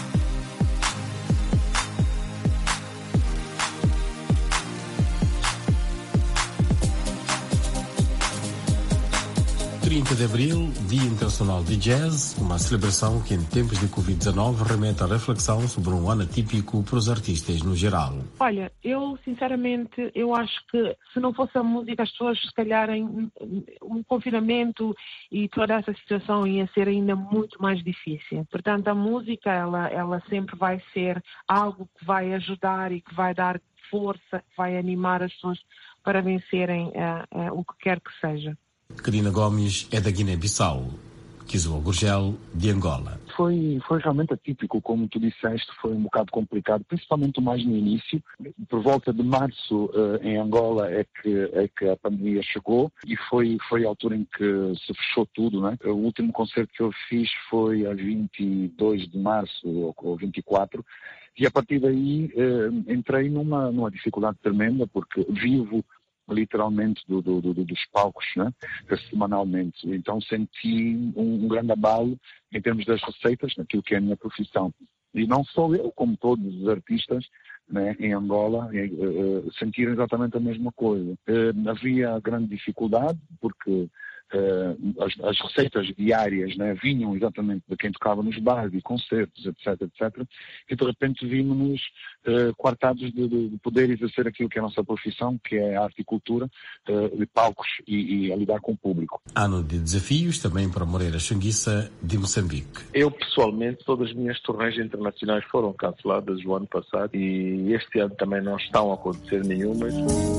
S2: trinta de abril, Dia Internacional de Jazz, uma celebração que em tempos de covid dezenove remete à reflexão sobre um ano atípico para os artistas no geral.
S13: Olha, eu sinceramente, eu acho que se não fosse a música, as pessoas se calhar em um confinamento e toda essa situação ia ser ainda muito mais difícil. Portanto, a música, ela, ela sempre vai ser algo que vai ajudar e que vai dar força, que vai animar as pessoas para vencerem uh, uh, o que quer que seja.
S2: Karina Gomes é da Guiné-Bissau, Kizua Gurgel, de Angola.
S14: Foi, foi realmente atípico, como tu disseste, foi um bocado complicado, principalmente mais no início. Por volta de março, uh, em Angola, é que, é que a pandemia chegou e foi, foi a altura em que se fechou tudo, né? O último concerto que eu fiz foi a vinte e dois de março, ou, ou vinte e quatro, e a partir daí uh, entrei numa, numa dificuldade tremenda, porque vivo literalmente do, do, do, dos palcos, né? Semanalmente. Então senti um, um grande abalo em termos das receitas, naquilo que é a minha profissão. E não só eu, como todos os artistas, né, em Angola, uh, uh, sentiram exatamente a mesma coisa. Uh, havia grande dificuldade, porque uh, as, as receitas diárias, né, vinham exatamente de quem tocava nos bares e concertos, etc, etcétera, e de repente vimos-nos uh, coartados de, de poder exercer aquilo que é a nossa profissão, que é a arte e cultura, uh, de palcos e, e a lidar com o público.
S2: Ano de desafios também para Moreira Xunguissa, de Moçambique.
S15: Eu, pessoalmente, todas as minhas turnês internacionais foram canceladas o ano passado e este ano também não estão a acontecer nenhumas.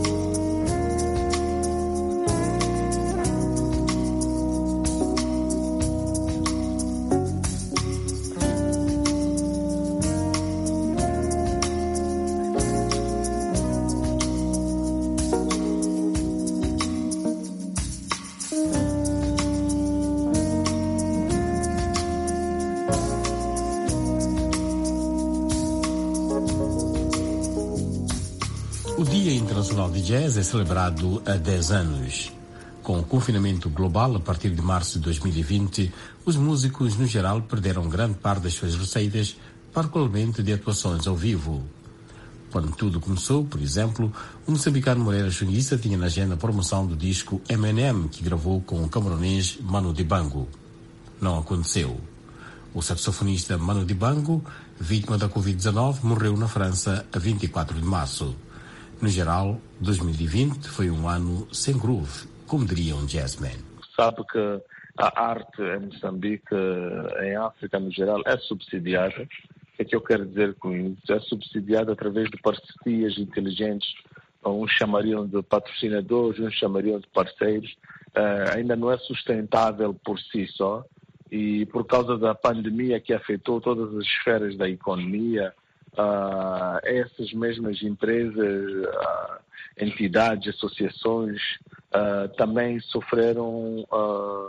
S2: O Dia Internacional de Jazz é celebrado há dez anos. Com o confinamento global a partir de março de dois mil e vinte, os músicos, no geral, perderam grande parte das suas receitas, particularmente de atuações ao vivo. Quando tudo começou, por exemplo, o moçambicano Moreira Xunguissa tinha na agenda a promoção do disco M and M, que gravou com o camaronês Manu Dibango. Não aconteceu. O saxofonista Manu Dibango, vítima da covid dezenove, morreu na França a vinte e quatro de março. No geral, dois mil e vinte foi um ano sem groove, como diria um jazzman.
S15: Sabe que a arte em Moçambique, em África no geral, é subsidiada. O que é que eu quero dizer com isso? É subsidiada através de parcerias inteligentes. Uns chamariam de patrocinadores, uns chamariam de parceiros. Uh, ainda não é sustentável por si só. E por causa da pandemia que afetou todas as esferas da economia, Uh, essas mesmas empresas, uh, entidades, associações uh, também sofreram, uh,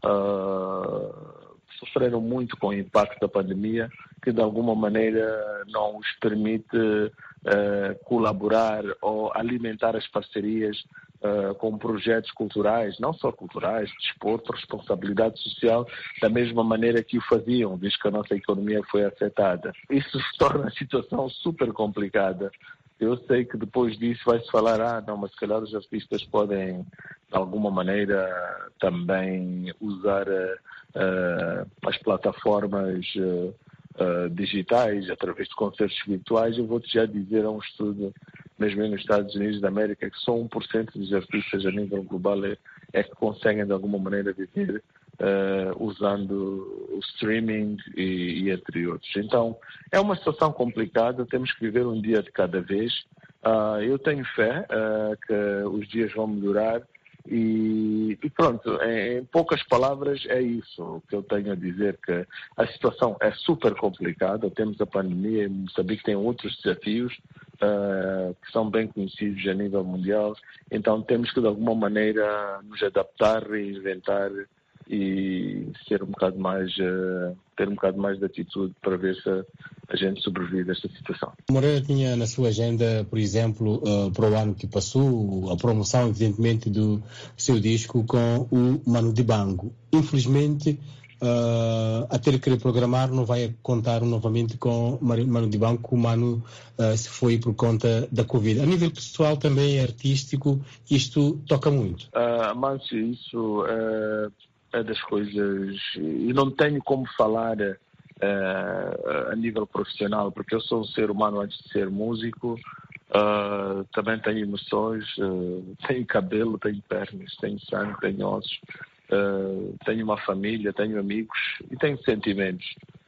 S15: uh, sofreram muito com o impacto da pandemia, que de alguma maneira não os permite uh, colaborar ou alimentar as parcerias Uh, com projetos culturais, não só culturais, desporto, responsabilidade social, da mesma maneira que o faziam, visto que a nossa economia foi afetada. Isso torna a situação super complicada. Eu sei que depois disso vai-se falar, ah, não, mas se calhar os artistas podem, de alguma maneira, também usar uh, uh, as plataformas uh, uh, digitais, através de concertos virtuais. Eu vou-te já dizer, há um estudo mesmo nos Estados Unidos da América, que só um por cento dos artistas a nível global é, é que conseguem de alguma maneira viver uh, usando o streaming e, e entre outros. Então, é uma situação complicada, temos que viver um dia de cada vez. Uh, eu tenho fé uh, que os dias vão melhorar e, e pronto, em, em poucas palavras é isso o que eu tenho a dizer, que a situação é super complicada, temos a pandemia, Moçambique tem outros desafios uh, que são bem conhecidos a nível mundial, então temos que de alguma maneira nos adaptar, reinventar e ser um bocado mais, uh, ter um bocado mais de atitude para ver se a gente sobrevive a esta situação.
S2: Moreira tinha na sua agenda, por exemplo, uh, para o ano que passou, a promoção, evidentemente, do seu disco com o Manu Dibango. Infelizmente, uh, a ter que reprogramar, não vai contar novamente com Manu Dibango, o Manu uh, se foi por conta da Covid. A nível pessoal, também artístico, isto toca muito.
S15: Uh, mas isso uh, é das coisas... E não tenho como falar... Uh, a nível profissional, porque eu sou um ser humano antes de ser músico, uh, também tenho emoções, uh, tenho cabelo, tenho pernas, tenho sangue, tenho ossos, uh, tenho uma família, tenho amigos e tenho sentimentos.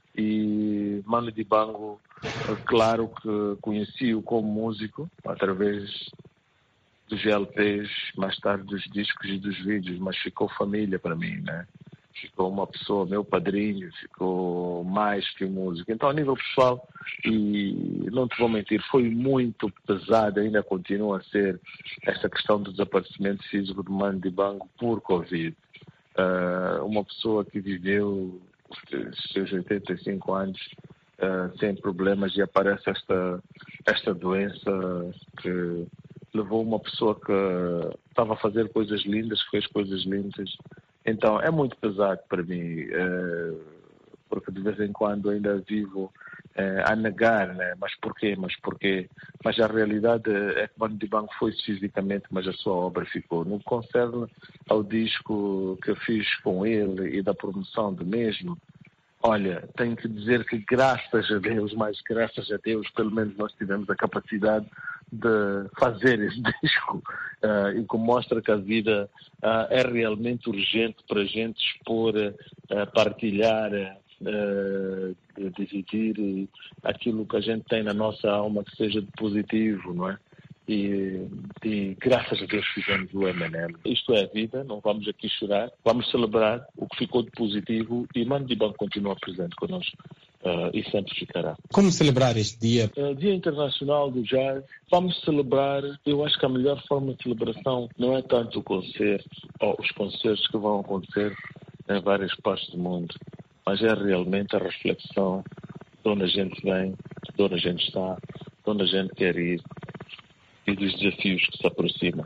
S15: E Manu Dibango, uh, claro que conheci-o como músico através dos L Ps, mais tarde dos discos e dos vídeos, mas ficou família para mim, né? Ficou uma pessoa, meu padrinho, ficou mais que músico. Então, a nível pessoal, e não te vou mentir, foi muito pesado, ainda continua a ser, essa questão do desaparecimento físico de Manu Dibango por Covid. Uh, uma pessoa que viveu os seus oitenta e cinco anos uh, sem problemas e aparece esta, esta doença que levou uma pessoa que estava a fazer coisas lindas, que fez coisas lindas. Então, é muito pesado para mim, porque de vez em quando ainda vivo eh, a negar, né? Mas porquê? Mas porquê? Mas a realidade é que Mano Dibango foi fisicamente, mas a sua obra ficou. No que concerne ao disco que eu fiz com ele e da promoção do mesmo, olha, tenho que dizer que graças a Deus, mas graças a Deus, pelo menos nós tivemos a capacidade de fazer esse disco uh, e que mostra que a vida uh, é realmente urgente para a gente expor, uh, partilhar, uh, dividir aquilo que a gente tem na nossa alma que seja de positivo, não é? E, e graças a Deus fizemos o M N L. Isto é a vida, não vamos aqui chorar, vamos celebrar o que ficou de positivo e Mano Dibango continua presente connosco. Uh, e sempre ficará.
S2: Como celebrar este dia?
S15: Uh, Dia Internacional do Jazz. Vamos celebrar, eu acho que a melhor forma de celebração não é tanto o concerto, ou os concertos que vão acontecer em várias partes do mundo, mas é realmente a reflexão de onde a gente vem, de onde a gente está, de onde a gente quer ir e dos desafios que se aproximam.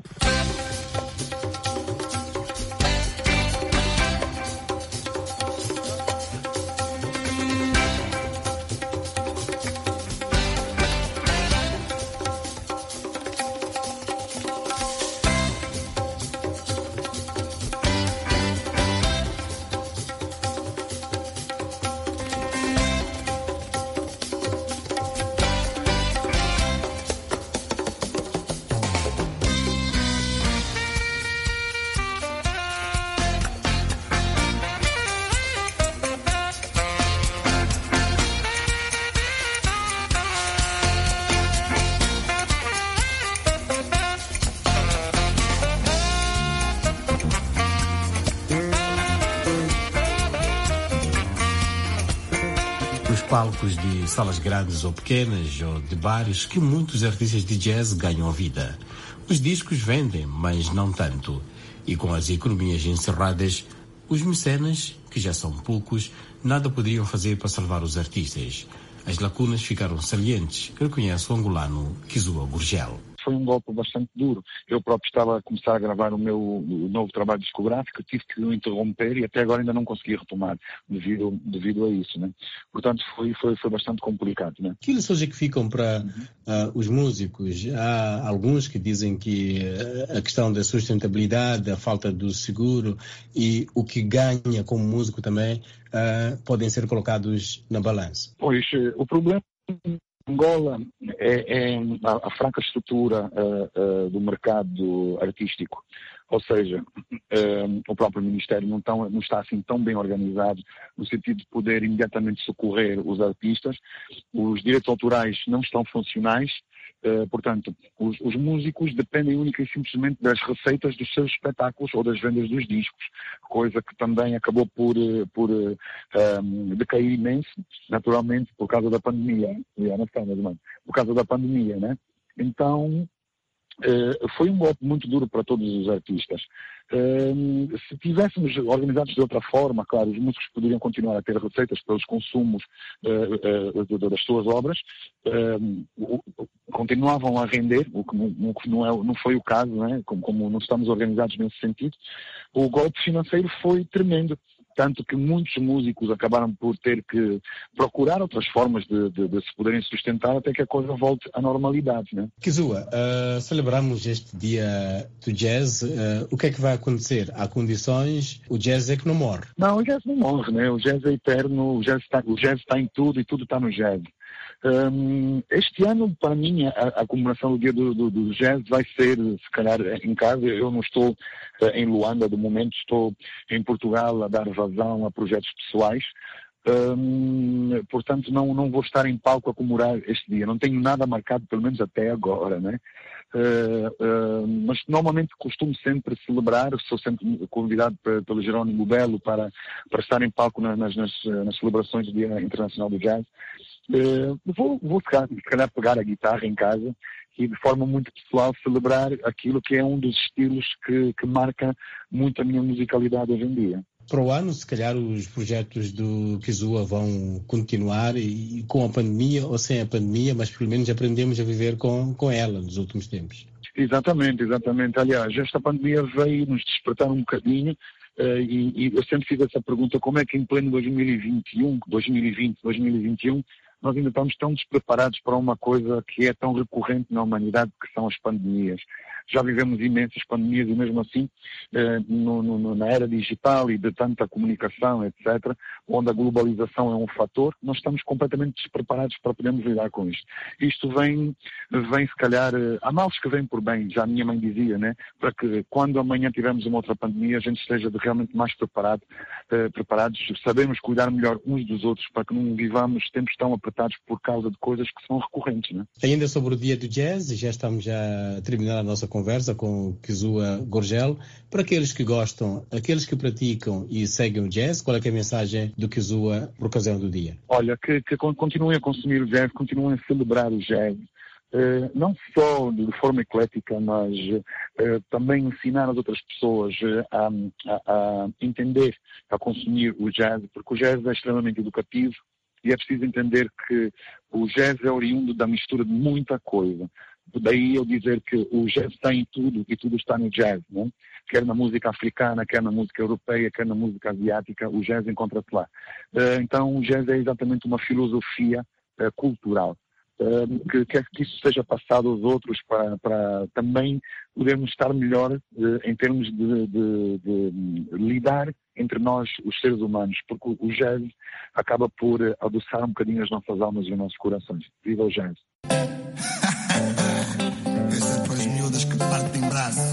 S2: Palcos de salas grandes ou pequenas ou de bares que muitos artistas de jazz ganham vida. Os discos vendem, mas não tanto. E com as economias encerradas, os mecenas, que já são poucos, nada poderiam fazer para salvar os artistas. As lacunas ficaram salientes, reconhece o angolano Kizua Gurgel.
S14: Foi um golpe bastante duro. Eu próprio estava a começar a gravar o meu o novo trabalho discográfico, tive que o interromper e até agora ainda não consegui retomar devido, devido a isso, né? Portanto, foi, foi, foi bastante complicado, né?
S2: Que lições é que ficam para uh, os músicos? Há alguns que dizem que uh, a questão da sustentabilidade, a falta do seguro e o que ganha como músico também uh, podem ser colocados na balança.
S14: Pois, o problema Angola é, é a, a fraca estrutura uh, uh, do mercado artístico, ou seja, uh, o próprio Ministério não, tão, não está assim tão bem organizado no sentido de poder imediatamente socorrer os artistas, os direitos autorais não estão funcionais, uh, portanto, os, os músicos dependem única e simplesmente das receitas dos seus espetáculos ou das vendas dos discos, coisa que também acabou por, por uh, um, decair imenso, naturalmente, por causa da pandemia, por causa da pandemia, né? Então, Uh, foi um golpe muito duro para todos os artistas. Uh, se tivéssemos organizados de outra forma, claro, os músicos poderiam continuar a ter receitas pelos consumos uh, uh, das suas obras, uh, continuavam a render, o que não, o que não, é, não foi o caso, né? como, como não estamos organizados nesse sentido. O golpe financeiro foi tremendo. Tanto que muitos músicos acabaram por ter que procurar outras formas de, de, de se poderem sustentar até que a coisa volte à normalidade, né?
S2: Kizua, uh, celebramos este dia do jazz. Uh, o que é que vai acontecer? Há condições? O jazz é que não morre?
S14: Não, o jazz não morre, né? O jazz é eterno, o jazz está, o jazz está em tudo e tudo está no jazz. Um, este ano, para mim, a, a comemoração do dia do, do, do jazz vai ser, se calhar, em casa. Eu não estou uh, em Luanda, de momento, estou em Portugal a dar vazão a projetos pessoais. Um, portanto, não, não vou estar em palco a comemorar este dia. Não tenho nada marcado, pelo menos até agora, né? Uh, uh, mas normalmente costumo sempre celebrar, sou sempre convidado pra, pelo Jerónimo Belo para, para estar em palco na, nas, nas, nas celebrações do Dia Internacional do Jazz. Uh, vou, vou se calhar pegar a guitarra em casa e de forma muito pessoal celebrar aquilo que é um dos estilos que, que marca muito a minha musicalidade hoje em dia.
S2: Para o ano, se calhar os projetos do Kizua vão continuar e, com a pandemia ou sem a pandemia, mas pelo menos aprendemos a viver com, com ela nos últimos tempos.
S14: Exatamente, exatamente. Aliás, esta pandemia veio nos despertar um bocadinho uh, e, e eu sempre fiz essa pergunta, como é que em pleno dois mil e vinte e um, dois mil e vinte, dois mil e vinte e um, nós ainda estamos tão despreparados para uma coisa que é tão recorrente na humanidade, que são as pandemias. Já vivemos imensas pandemias e mesmo assim, eh, no, no, na era digital e de tanta comunicação, etcétera, onde a globalização é um fator, nós estamos completamente despreparados para podermos lidar com isto. Isto vem, vem se calhar, eh, há males que vêm por bem, já a minha mãe dizia, né, para que quando amanhã tivermos uma outra pandemia, a gente esteja de realmente mais preparado, eh, preparados, sabemos cuidar melhor uns dos outros, para que não vivamos tempos tão apertados por causa de coisas que são recorrentes, né?
S2: Ainda sobre o dia do jazz, já estamos já a terminar a nossa conversa com Kizua Gurgel. Para aqueles que gostam, aqueles que praticam e seguem o jazz, qual é, que é a mensagem do Kizua por ocasião do dia?
S14: Olha, que, que continuem a consumir o jazz, continuem a celebrar o jazz. Uh, não só de forma eclética, mas uh, também ensinar as outras pessoas uh, a, a, a entender, a consumir o jazz, porque o jazz é extremamente educativo e é preciso entender que o jazz é oriundo da mistura de muita coisa. Daí eu dizer que o jazz tem tudo e tudo está no jazz, não? Quer na música africana, quer na música europeia, quer na música asiática, o jazz encontra-se lá. Uh, então o jazz é exatamente uma filosofia uh, cultural. Uh, que quer que isso seja passado aos outros para, para também podermos estar melhor uh, em termos de, de, de, de lidar entre nós, os seres humanos, porque o jazz acaba por uh, adoçar um bocadinho as nossas almas e os nossos corações. Viva o jazz!
S16: Esse é para as miúdas que partem braço.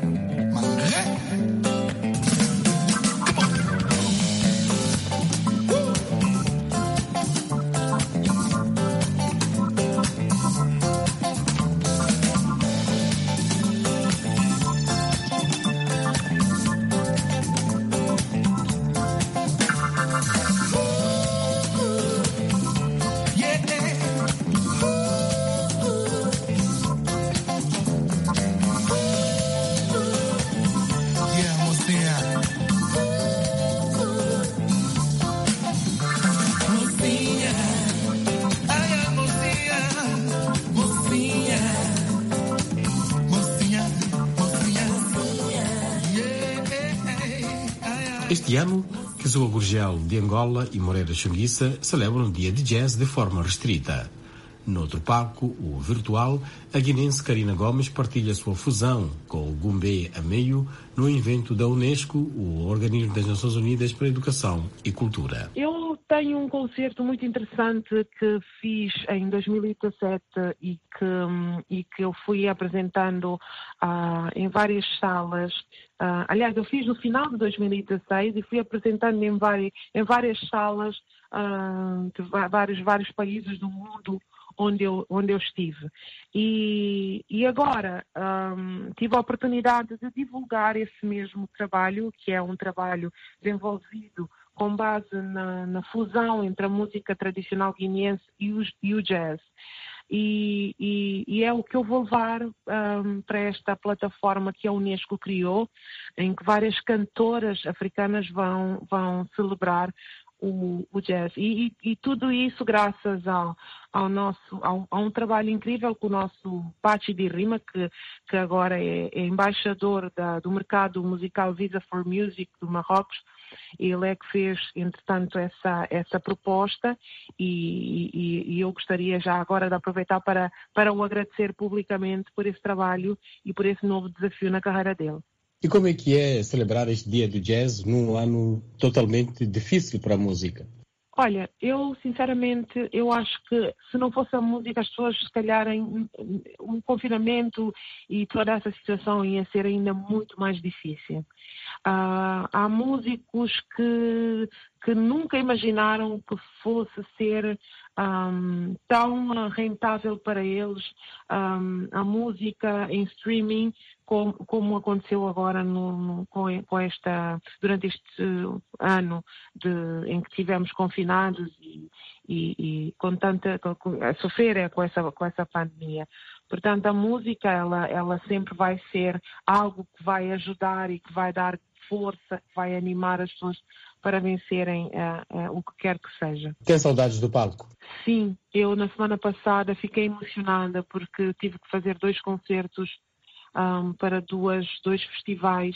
S2: Este ano, Kizua Gurgel de Angola e Moreira Xunguissa celebram o dia de jazz de forma restrita. No outro palco, o virtual, a guinense Karina Gomes partilha sua fusão com o Gumbé a meio no evento da Unesco, o Organismo das Nações Unidas para a Educação e Cultura.
S13: Eu tenho um concerto muito interessante que fiz em dois mil e dezassete e que, e que eu fui apresentando uh, em várias salas. Uh, aliás, eu fiz no final de dois mil e dezasseis e fui apresentando em várias, em várias salas uh, de vários, vários países do mundo onde eu, onde eu estive. E, e agora um, tive a oportunidade de divulgar esse mesmo trabalho, que é um trabalho desenvolvido com base na, na fusão entre a música tradicional guineense e o, e o jazz. E, e, e é o que eu vou levar um, para esta plataforma que a Unesco criou, em que várias cantoras africanas vão, vão celebrar O, o jazz. E, e, e tudo isso graças ao, ao nosso, ao, a um trabalho incrível com o nosso Pachi de Rima, que, que agora é, é embaixador da, do mercado musical Visa for Music do Marrocos. Ele é que fez, entretanto, essa, essa proposta e, e, e eu gostaria já agora de aproveitar para, para o agradecer publicamente por esse trabalho e por esse novo desafio na carreira dele.
S2: E como é que é celebrar este dia do jazz num ano totalmente difícil para a música?
S13: Olha, eu sinceramente, eu acho que se não fosse a música, as pessoas se calhar em um confinamento e toda essa situação ia ser ainda muito mais difícil. Uh, há músicos que, que nunca imaginaram que fosse ser um, tão rentável para eles um, a música em streaming como, como aconteceu agora no, no, com, com esta, durante este ano de, em que tivemos confinados e, e, e com tanta, com, a sofrer com essa, com essa pandemia. Portanto, a música ela, ela sempre vai ser algo que vai ajudar e que vai dar força, que vai animar as pessoas para vencerem uh, uh, o que quer que seja.
S2: Tem saudades do palco?
S13: Sim, eu na semana passada fiquei emocionada porque tive que fazer dois concertos um, para duas, dois festivais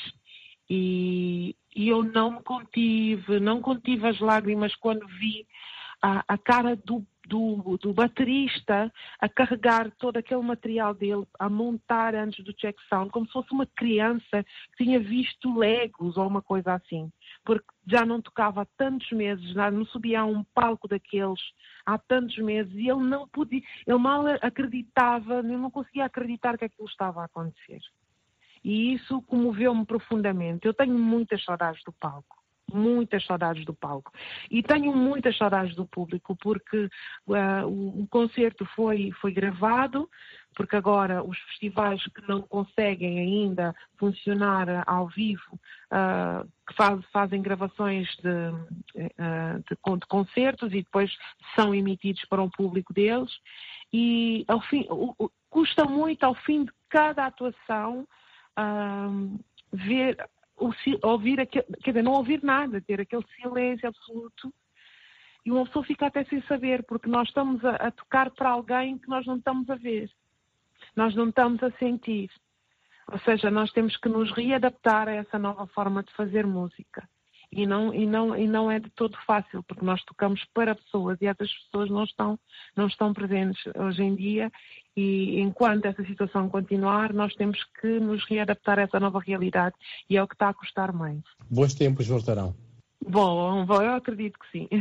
S13: e, e eu não me contive, não contive as lágrimas quando vi a, a cara do do, do baterista a carregar todo aquele material dele, a montar antes do check sound, como se fosse uma criança que tinha visto Legos ou uma coisa assim, porque já não tocava há tantos meses, já não subia a um palco daqueles há tantos meses, e ele não podia, ele mal acreditava, ele não conseguia acreditar que aquilo estava a acontecer. E isso comoveu-me profundamente. Eu tenho muitas saudades do palco. Muitas saudades do palco. E tenho muitas saudades do público, porque uh, o, o concerto foi, foi gravado, porque agora os festivais que não conseguem ainda funcionar ao vivo, uh, que faz, fazem gravações de, uh, de, de concertos e depois são emitidos para o público deles. E ao fim, o, o, custa muito ao fim de cada atuação uh, ver... O, ouvir aquele, quer dizer, não ouvir nada, ter aquele silêncio absoluto, e uma pessoa fica até sem saber, porque nós estamos a, a tocar para alguém que nós não estamos a ver, nós não estamos a sentir. Ou seja, nós temos que nos readaptar a essa nova forma de fazer música. E não, e não, e não é de todo fácil, porque nós tocamos para pessoas e essas pessoas não estão, não estão presentes hoje em dia, e enquanto essa situação continuar, nós temos que nos readaptar a essa nova realidade, e é o que está a custar mais.
S2: Bons tempos voltarão.
S13: Bom, bom, eu acredito que sim.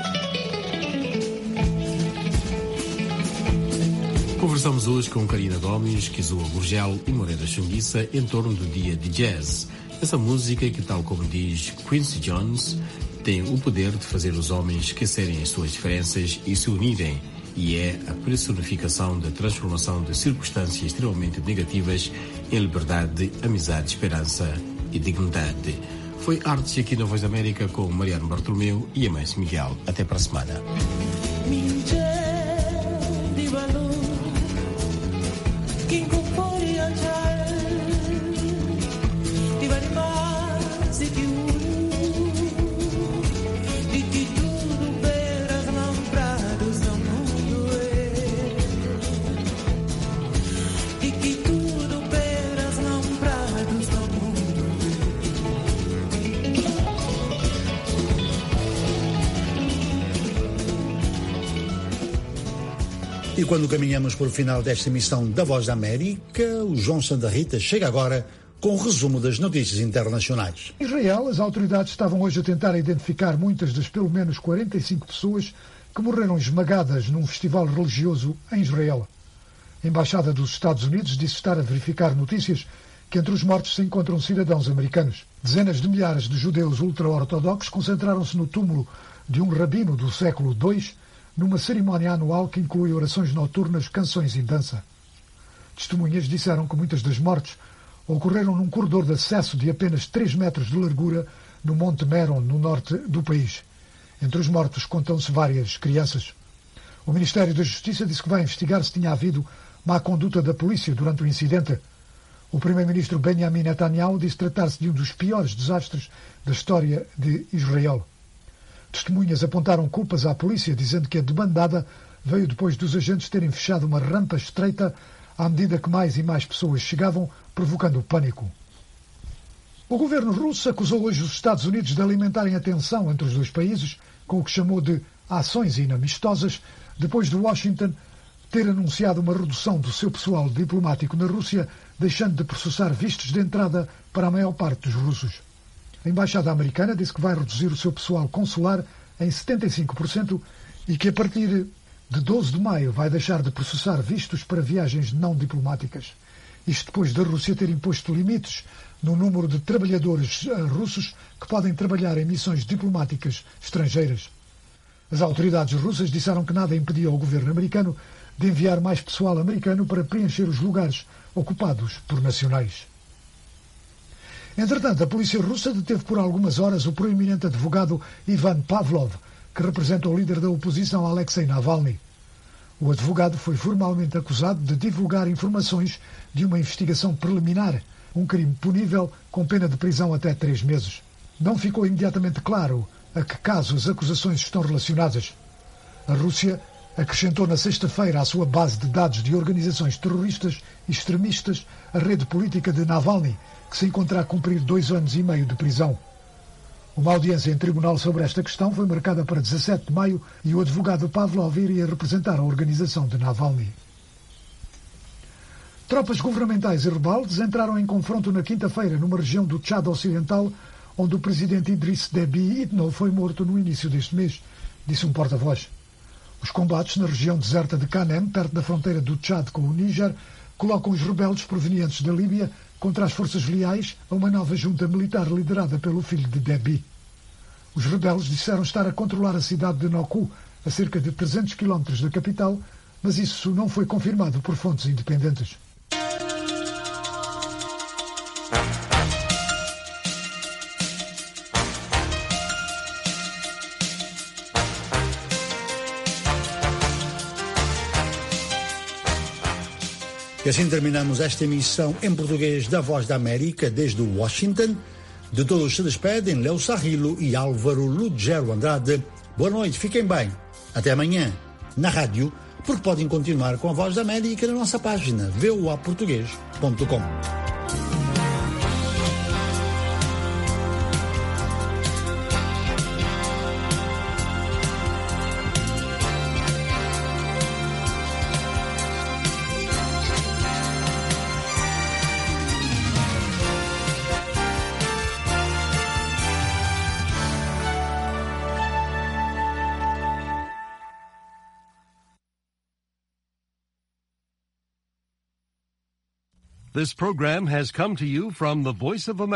S2: Conversamos hoje com Karina Gomes, Kizua Gurgel e Moreira Chunguissa em torno do dia de jazz. Essa música que, tal como diz Quincy Jones, tem o poder de fazer os homens esquecerem as suas diferenças e se unirem, e é a personificação da transformação de circunstâncias extremamente negativas em liberdade, amizade, esperança e dignidade. Foi Artes aqui na Voz da América com Mariano Bartolomeu e Amâncio Miguel. Até para a semana.
S11: E quando caminhamos para o final desta emissão da Voz da América, o João Santa Rita chega agora com o resumo das notícias internacionais.
S3: Em Israel, as autoridades estavam hoje a tentar identificar muitas das pelo menos quarenta e cinco pessoas que morreram esmagadas num festival religioso em Israel. A Embaixada dos Estados Unidos disse estar a verificar notícias que entre os mortos se encontram cidadãos americanos. Dezenas de milhares de judeus ultra-ortodoxos concentraram-se no túmulo de um rabino do século dois, numa cerimónia anual que inclui orações noturnas, canções e dança. Testemunhas disseram que muitas das mortes ocorreram num corredor de acesso de apenas três metros de largura no Monte Meron, no norte do país. Entre os mortos contam-se várias crianças. O Ministério da Justiça disse que vai investigar se tinha havido má conduta da polícia durante o incidente. O primeiro-ministro Benjamin Netanyahu disse tratar-se de um dos piores desastres da história de Israel. Testemunhas apontaram culpas à polícia, dizendo que a debandada veio depois dos agentes terem fechado uma rampa estreita à medida que mais e mais pessoas chegavam, provocando pânico. O governo russo acusou hoje os Estados Unidos de alimentarem a tensão entre os dois países, com o que chamou de ações inamistosas, depois de Washington ter anunciado uma redução do seu pessoal diplomático na Rússia, deixando de processar vistos de entrada para a maior parte dos russos. A Embaixada Americana disse que vai reduzir o seu pessoal consular em setenta e cinco por cento e que a partir de doze de maio vai deixar de processar vistos para viagens não diplomáticas. Isto depois da Rússia ter imposto limites no número de trabalhadores russos que podem trabalhar em missões diplomáticas estrangeiras. As autoridades russas disseram que nada impedia ao governo americano de enviar mais pessoal americano para preencher os lugares ocupados por nacionais. Entretanto, a polícia russa deteve por algumas horas o proeminente advogado Ivan Pavlov, que representa o líder da oposição Alexei Navalny. O advogado foi formalmente acusado de divulgar informações de uma investigação preliminar, um crime punível com pena de prisão até três meses. Não ficou imediatamente claro a que caso as acusações estão relacionadas. A Rússia acrescentou na sexta-feira à sua base de dados de organizações terroristas e extremistas a rede política de Navalny, que se encontra a cumprir dois anos e meio de prisão. Uma audiência em tribunal sobre esta questão foi marcada para dezassete de maio e o advogado Pavlov iria representar a organização de Navalny. Tropas governamentais e rebeldes entraram em confronto na quinta-feira numa região do Tchad Ocidental, onde o presidente Idriss Déby Itno foi morto no início deste mês, disse um porta-voz. Os combates na região deserta de Kanem, perto da fronteira do Tchad com o Níger, colocam os rebeldes provenientes da Líbia contra as forças leais a uma nova junta militar liderada pelo filho de Déby. Os rebeldes disseram estar a controlar a cidade de Noku, a cerca de trezentos quilómetros da capital, mas isso não foi confirmado por fontes independentes.
S11: E assim terminamos esta emissão em português da Voz da América desde Washington. De todos se despedem Léo Sarrilo e Álvaro Lugero Andrade. Boa noite, fiquem bem. Até amanhã, na rádio, porque podem continuar com a Voz da América na nossa página v o a português ponto com.
S17: This program has come to you from the Voice of America.